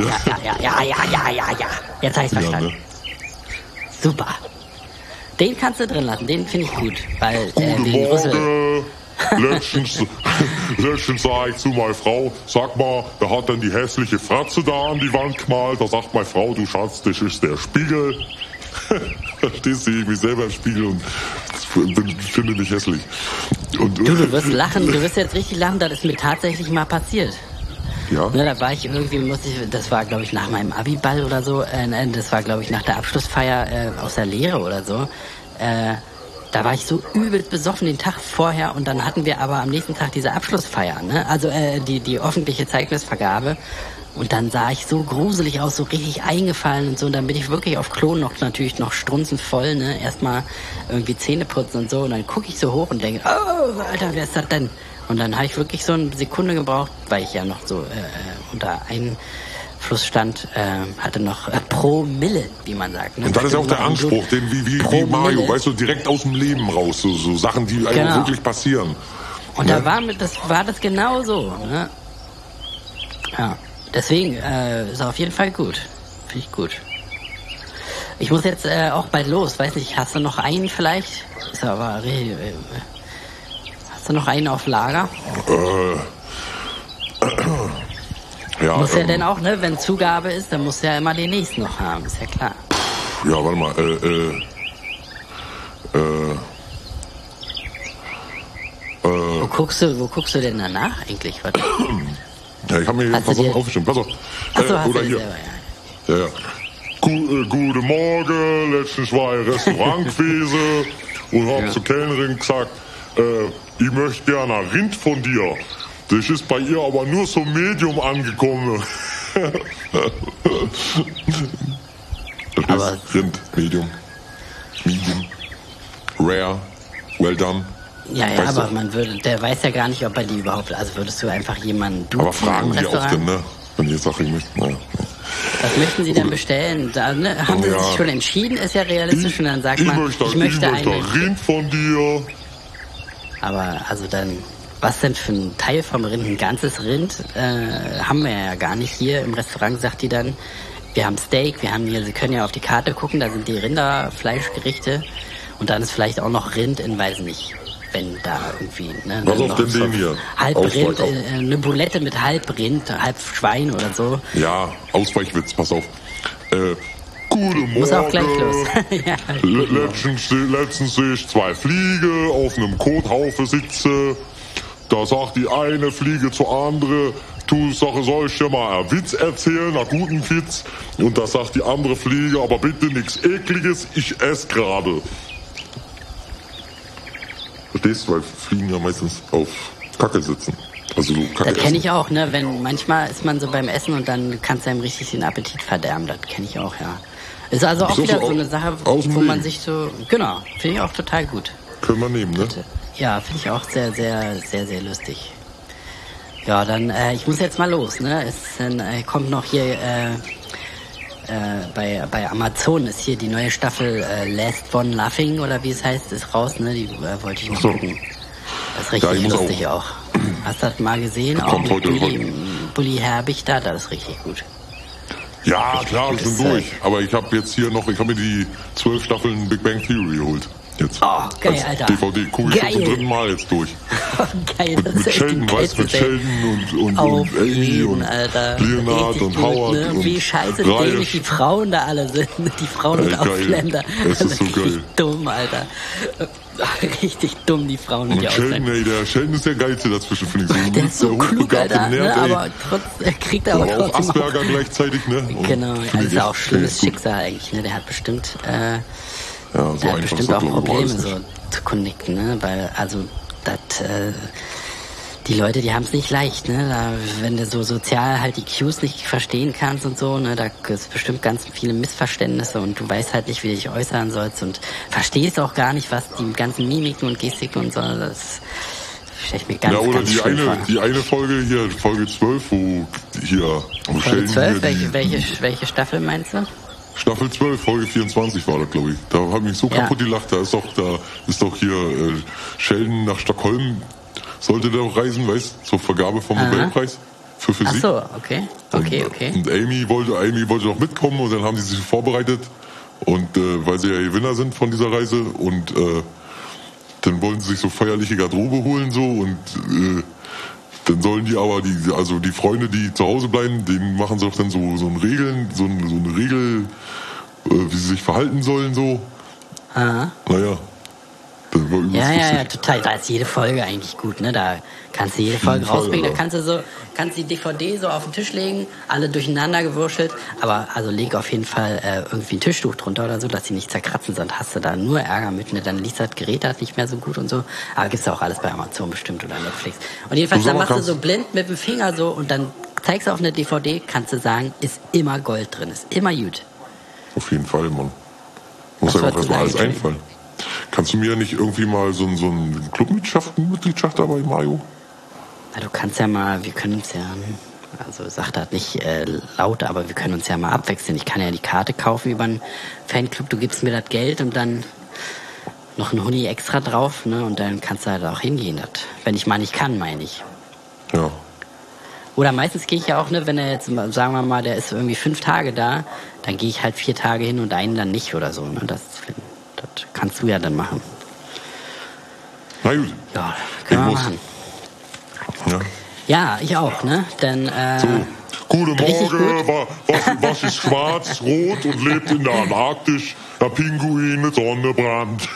Jetzt habe ich verstanden. Super. Den kannst du drin lassen, den finde ich gut. Weil, wegen Rüssel... Letztens sah ich zu meiner Frau, sag mal, wer hat denn die hässliche Fratze da an die Wand gemalt? Da sagt meine Frau, du Schatz, das ist der Spiegel. Da stehst du irgendwie selber im Spiegel und finde mich hässlich. Du wirst lachen, du wirst jetzt richtig lachen, das ist mir tatsächlich mal passiert. Ja? Ne, da war ich irgendwie, das war glaube ich nach meinem Abiball oder so, das war glaube ich nach der Abschlussfeier aus der Lehre oder so, da war ich so übelst besoffen den Tag vorher und dann hatten wir aber am nächsten Tag diese Abschlussfeier, ne? Also die öffentliche Zeugnisvergabe und dann sah ich so gruselig aus, so richtig eingefallen und so und dann bin ich wirklich auf Klo natürlich noch strunzenvoll, ne? Erstmal irgendwie Zähne putzen und so und dann gucke ich so hoch und denke, oh, Alter, wer ist das denn? Und dann habe ich wirklich so eine Sekunde gebraucht, weil ich ja noch so unter Einflussstand hatte noch Promille, wie man sagt. Ne? Und das ist auch der Anspruch, den wie Mario, weißt du, direkt aus dem Leben raus, so Sachen, die einfach wirklich passieren. Und da war das genau so. Ne? Ja, deswegen ist auf jeden Fall gut. Finde ich gut. Ich muss jetzt auch bald los, weiß nicht, hast du noch einen vielleicht? Ist aber hast du noch einen auf Lager? Ja, muss ja denn auch, ne, wenn Zugabe ist, dann muss ja immer den nächsten noch haben, ist ja klar. Ja, warte mal, Wo guckst du denn danach eigentlich? Warte. Ja, ich habe mir pass auf aufgeschrieben, pass auf. Achso, oder hier. Selber, ja. Guten Morgen, letztens war ich im Restaurant gewesen und hab zur Kellnerin gesagt, ich möchte gerne ein Rind von dir. Das ist bei ihr aber nur so Medium angekommen. Das ist Rind, Medium, Rare, well done. Ja, weißt aber der weiß ja gar nicht, ob er die überhaupt, also würdest du einfach jemanden duzen. Aber fragen Sie auch denn, ne? Wenn ihr sagt, ich möchte, Was möchten Sie denn bestellen? Da, ne, haben Sie sich schon entschieden? Ist ja realistisch. Und dann sagt man, ich möchte ein Rind von dir. Aber also dann, was denn für ein Teil vom Rind? Ein ganzes Rind haben wir ja gar nicht hier. Im Restaurant sagt die dann, wir haben Steak, wir haben hier, Sie können ja auf die Karte gucken, da sind die Rinderfleischgerichte. Und dann ist vielleicht auch noch Rind in, weiß nicht, wenn da irgendwie... Ne, was auf denn den hier? Halbrind, eine Boulette mit Halbrind, halb Schwein oder so. Ja, Ausweichwitz, pass auf. Guten Morgen. Muss auch gleich los. Ja, letztens sehe ich 2 Fliegen auf einem Kothaufen sitzen. Da sagt die eine Fliege zur anderen, soll ich dir mal einen Witz erzählen, einen guten Witz? Und da sagt die andere Fliege, aber bitte nichts Ekliges, ich esse gerade. Verstehst du, weil Fliegen ja meistens auf Kacke sitzen. Also so Kacke das kenne ich auch, ne? Manchmal ist man so beim Essen und dann kannst du einem richtig den Appetit verderben. Das kenne ich auch, ja. Ist also auch wieder so eine Sache, wo man sich so... Genau, finde ich auch total gut. Können wir nehmen, ne? Ja, finde ich auch sehr, sehr, sehr, sehr lustig. Ja, dann, ich muss jetzt mal los, ne? Dann kommt noch hier... bei Amazon ist hier die neue Staffel Last One Laughing oder wie es heißt, ist raus, ne? Die wollte ich noch gucken. Das ist richtig lustig auch. Hast du das mal gesehen? Auch mit Bully Herbig da, das ist richtig gut. Ja, klar, ich bin durch. Aber ich habe jetzt hier noch, ich habe mir die 12 Staffeln Big Bang Theory geholt. Jetzt. Oh, geil, als Alter. DVD gucke ich Geil. schon zum 3. Mal jetzt durch. Geil, das Mit ist echt Sheldon, die weißt du, mit geilste Sheldon und Auf Amy jeden, und Alter. Leonard Richtig und gut, Howard ne? und Wie scheiße Ryan. dämlich die Frauen da alle sind. Die Frauen und Ey, geil. Ausländer. Das ist so Richtig geil. dumm, Alter. Richtig dumm, die Frauen und Und die Sheldon, Ausländer. ey, der Sheldon ist der Geilste dazwischen, finde ich. Der ist so klug, hochbegabte Alter, ne? Nerd, ey. Aber trotzdem kriegt er aber Aber auch trotzdem Asperger gleichzeitig, ne? Und Genau, finde das ich ist ja echt- auch schlimmes echt gut. Schicksal eigentlich, ne? Der hat bestimmt, Ja, so der hat einfach bestimmt ist das, auch glaub ich, Probleme alles so nicht. zu connecten, ne? Weil, also, die Leute, die haben es nicht leicht, ne? Da, wenn du so sozial halt die Cues nicht verstehen kannst und so, ne? Da ist bestimmt ganz viele Missverständnisse und du weißt halt nicht, wie du dich äußern sollst und verstehst auch gar nicht, was die ganzen Mimiken und Gestiken und so, das stelle ich mir ganz, Ja, oder ganz schlimm vor. die eine Folge hier, Folge 12, wo Folge Sheldon 12, hier welche Staffel meinst du? Staffel 12, Folge 24 war das, glaube ich. Da habe ich mich so Ja. kaputt gelacht. Da ist doch hier Sheldon nach Stockholm, sollte der reisen, weißt du, zur Vergabe vom Nobelpreis für Ach Physik. so, okay. Okay. Und Amy wollte noch mitkommen und dann haben die sich vorbereitet und weil sie ja Gewinner sind von dieser Reise und dann wollen sie sich so feierliche Garderobe holen so und dann sollen die aber die Freunde, die zu Hause bleiben, denen machen sie doch dann so eine Regel, wie sie sich verhalten sollen so. Aha. Naja. Das war übelst Ja, lustig. total. Da ist jede Folge eigentlich gut, ne? Da kannst du jede Folge jeden Fall, rausbringen. Da Alter. kannst die DVD so auf den Tisch legen, alle durcheinander gewurschtelt. Aber also leg auf jeden Fall irgendwie ein Tischtuch drunter oder so, dass sie nicht zerkratzen, sonst hast du da nur Ärger mit, ne? Dann liest das Gerät halt nicht mehr so gut und so. Aber gibt's auch alles bei Amazon bestimmt oder Netflix. Und jedenfalls, Du sag dann mal, machst du kannst- so blind mit dem Finger so und dann zeigst du auf eine DVD, kannst du sagen, ist immer Gold drin, ist immer gut. Auf jeden Fall, Mann. Muss Was einfach wolltest du erstmal alles sagen, einfallen. Kannst du mir nicht irgendwie mal so ein Clubmitgliedschaft dabei, Mario? Na, du kannst ja mal, wir können uns ja, also sag das nicht laut, aber wir können uns ja mal abwechseln. Ich kann ja die Karte kaufen über einen Fanclub, du gibst mir das Geld und dann noch ein Huni extra drauf, ne? Und dann kannst du halt auch hingehen. Das, wenn ich mal nicht kann, meine ich. Ja. Oder meistens gehe ich ja auch, ne, wenn er jetzt, sagen wir mal, der ist irgendwie 5 Tage da, dann gehe ich halt 4 Tage hin und einen dann nicht oder so. Ne? Das kannst du ja dann machen. Na gut. Ja, können wir muss. machen. Ja. Ja, ich auch, ne? Dann, So. Guten Richtig Morgen, was ist schwarz, rot und lebt in der Antarktis? Der Pinguin mit Sonnenbrand.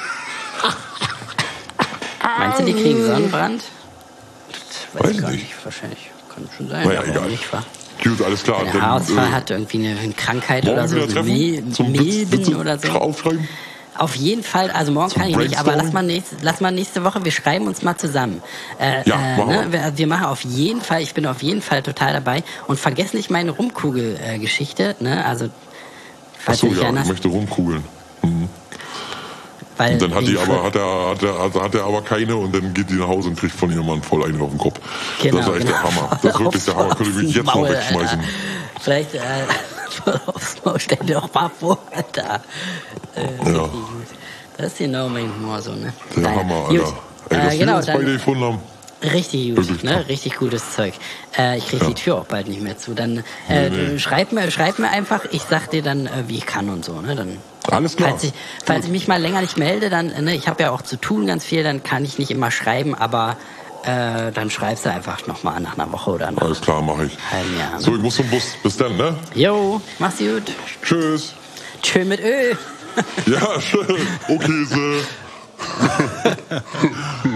meinst du, die kriegen Sonnenbrand? Das Weiß ich gar nicht. nicht. Wahrscheinlich. Kann schon sein. Naja, aber egal. Nicht, wa? Gut, alles klar. Wenn der Haarausfall hat, irgendwie eine Krankheit oder morgen so, wieder so treffen zum Milben oder so. aufschreiben. Auf jeden Fall, also morgen Zum kann ich nicht, aber Brainstorming? lass mal nächste Woche, wir schreiben uns mal zusammen. machen Wir machen auf jeden Fall, ich bin auf jeden Fall total dabei und vergiss nicht meine Rumkugel-Geschichte, ne? Also, falls Achso, du dich ja, ich erinnerst, möchte rumkugeln. weil Und dann hat die hat er aber keine und dann geht die nach Hause und kriegt von ihrem Mann voll einen auf den Kopf. Genau, das ist echt der Hammer. Das ist wirklich der Hammer. Könnte ich mich jetzt noch Maul, wegschmeißen. Alter. Vielleicht voll aufs Maul, stell dir doch mal vor, Alter. Richtig gut. Das ist genau mein Humor so, ne? Der Naja, Hammer, gut. Alter. Ey, dass wir Genau, uns beide dann gefunden haben. richtig Wirklich gut, ne? top. Richtig gutes Zeug. Ich krieg die Tür auch bald nicht mehr zu. Dann Nee. schreib mir einfach, ich sag dir dann, wie ich kann und so, ne? Dann Alles klar. Falls ich mich mal länger nicht melde, dann, ne, ich habe ja auch zu tun ganz viel, dann kann ich nicht immer schreiben, aber dann schreibst du einfach nochmal nach einer Woche oder nach Alles klar, mache ich. einem halben Jahr. Ne? So, ich muss zum Bus. Bis dann, ne? Jo, mach's gut. Tschüss. Tschö mit Ö. Ja, schön. Okay, so.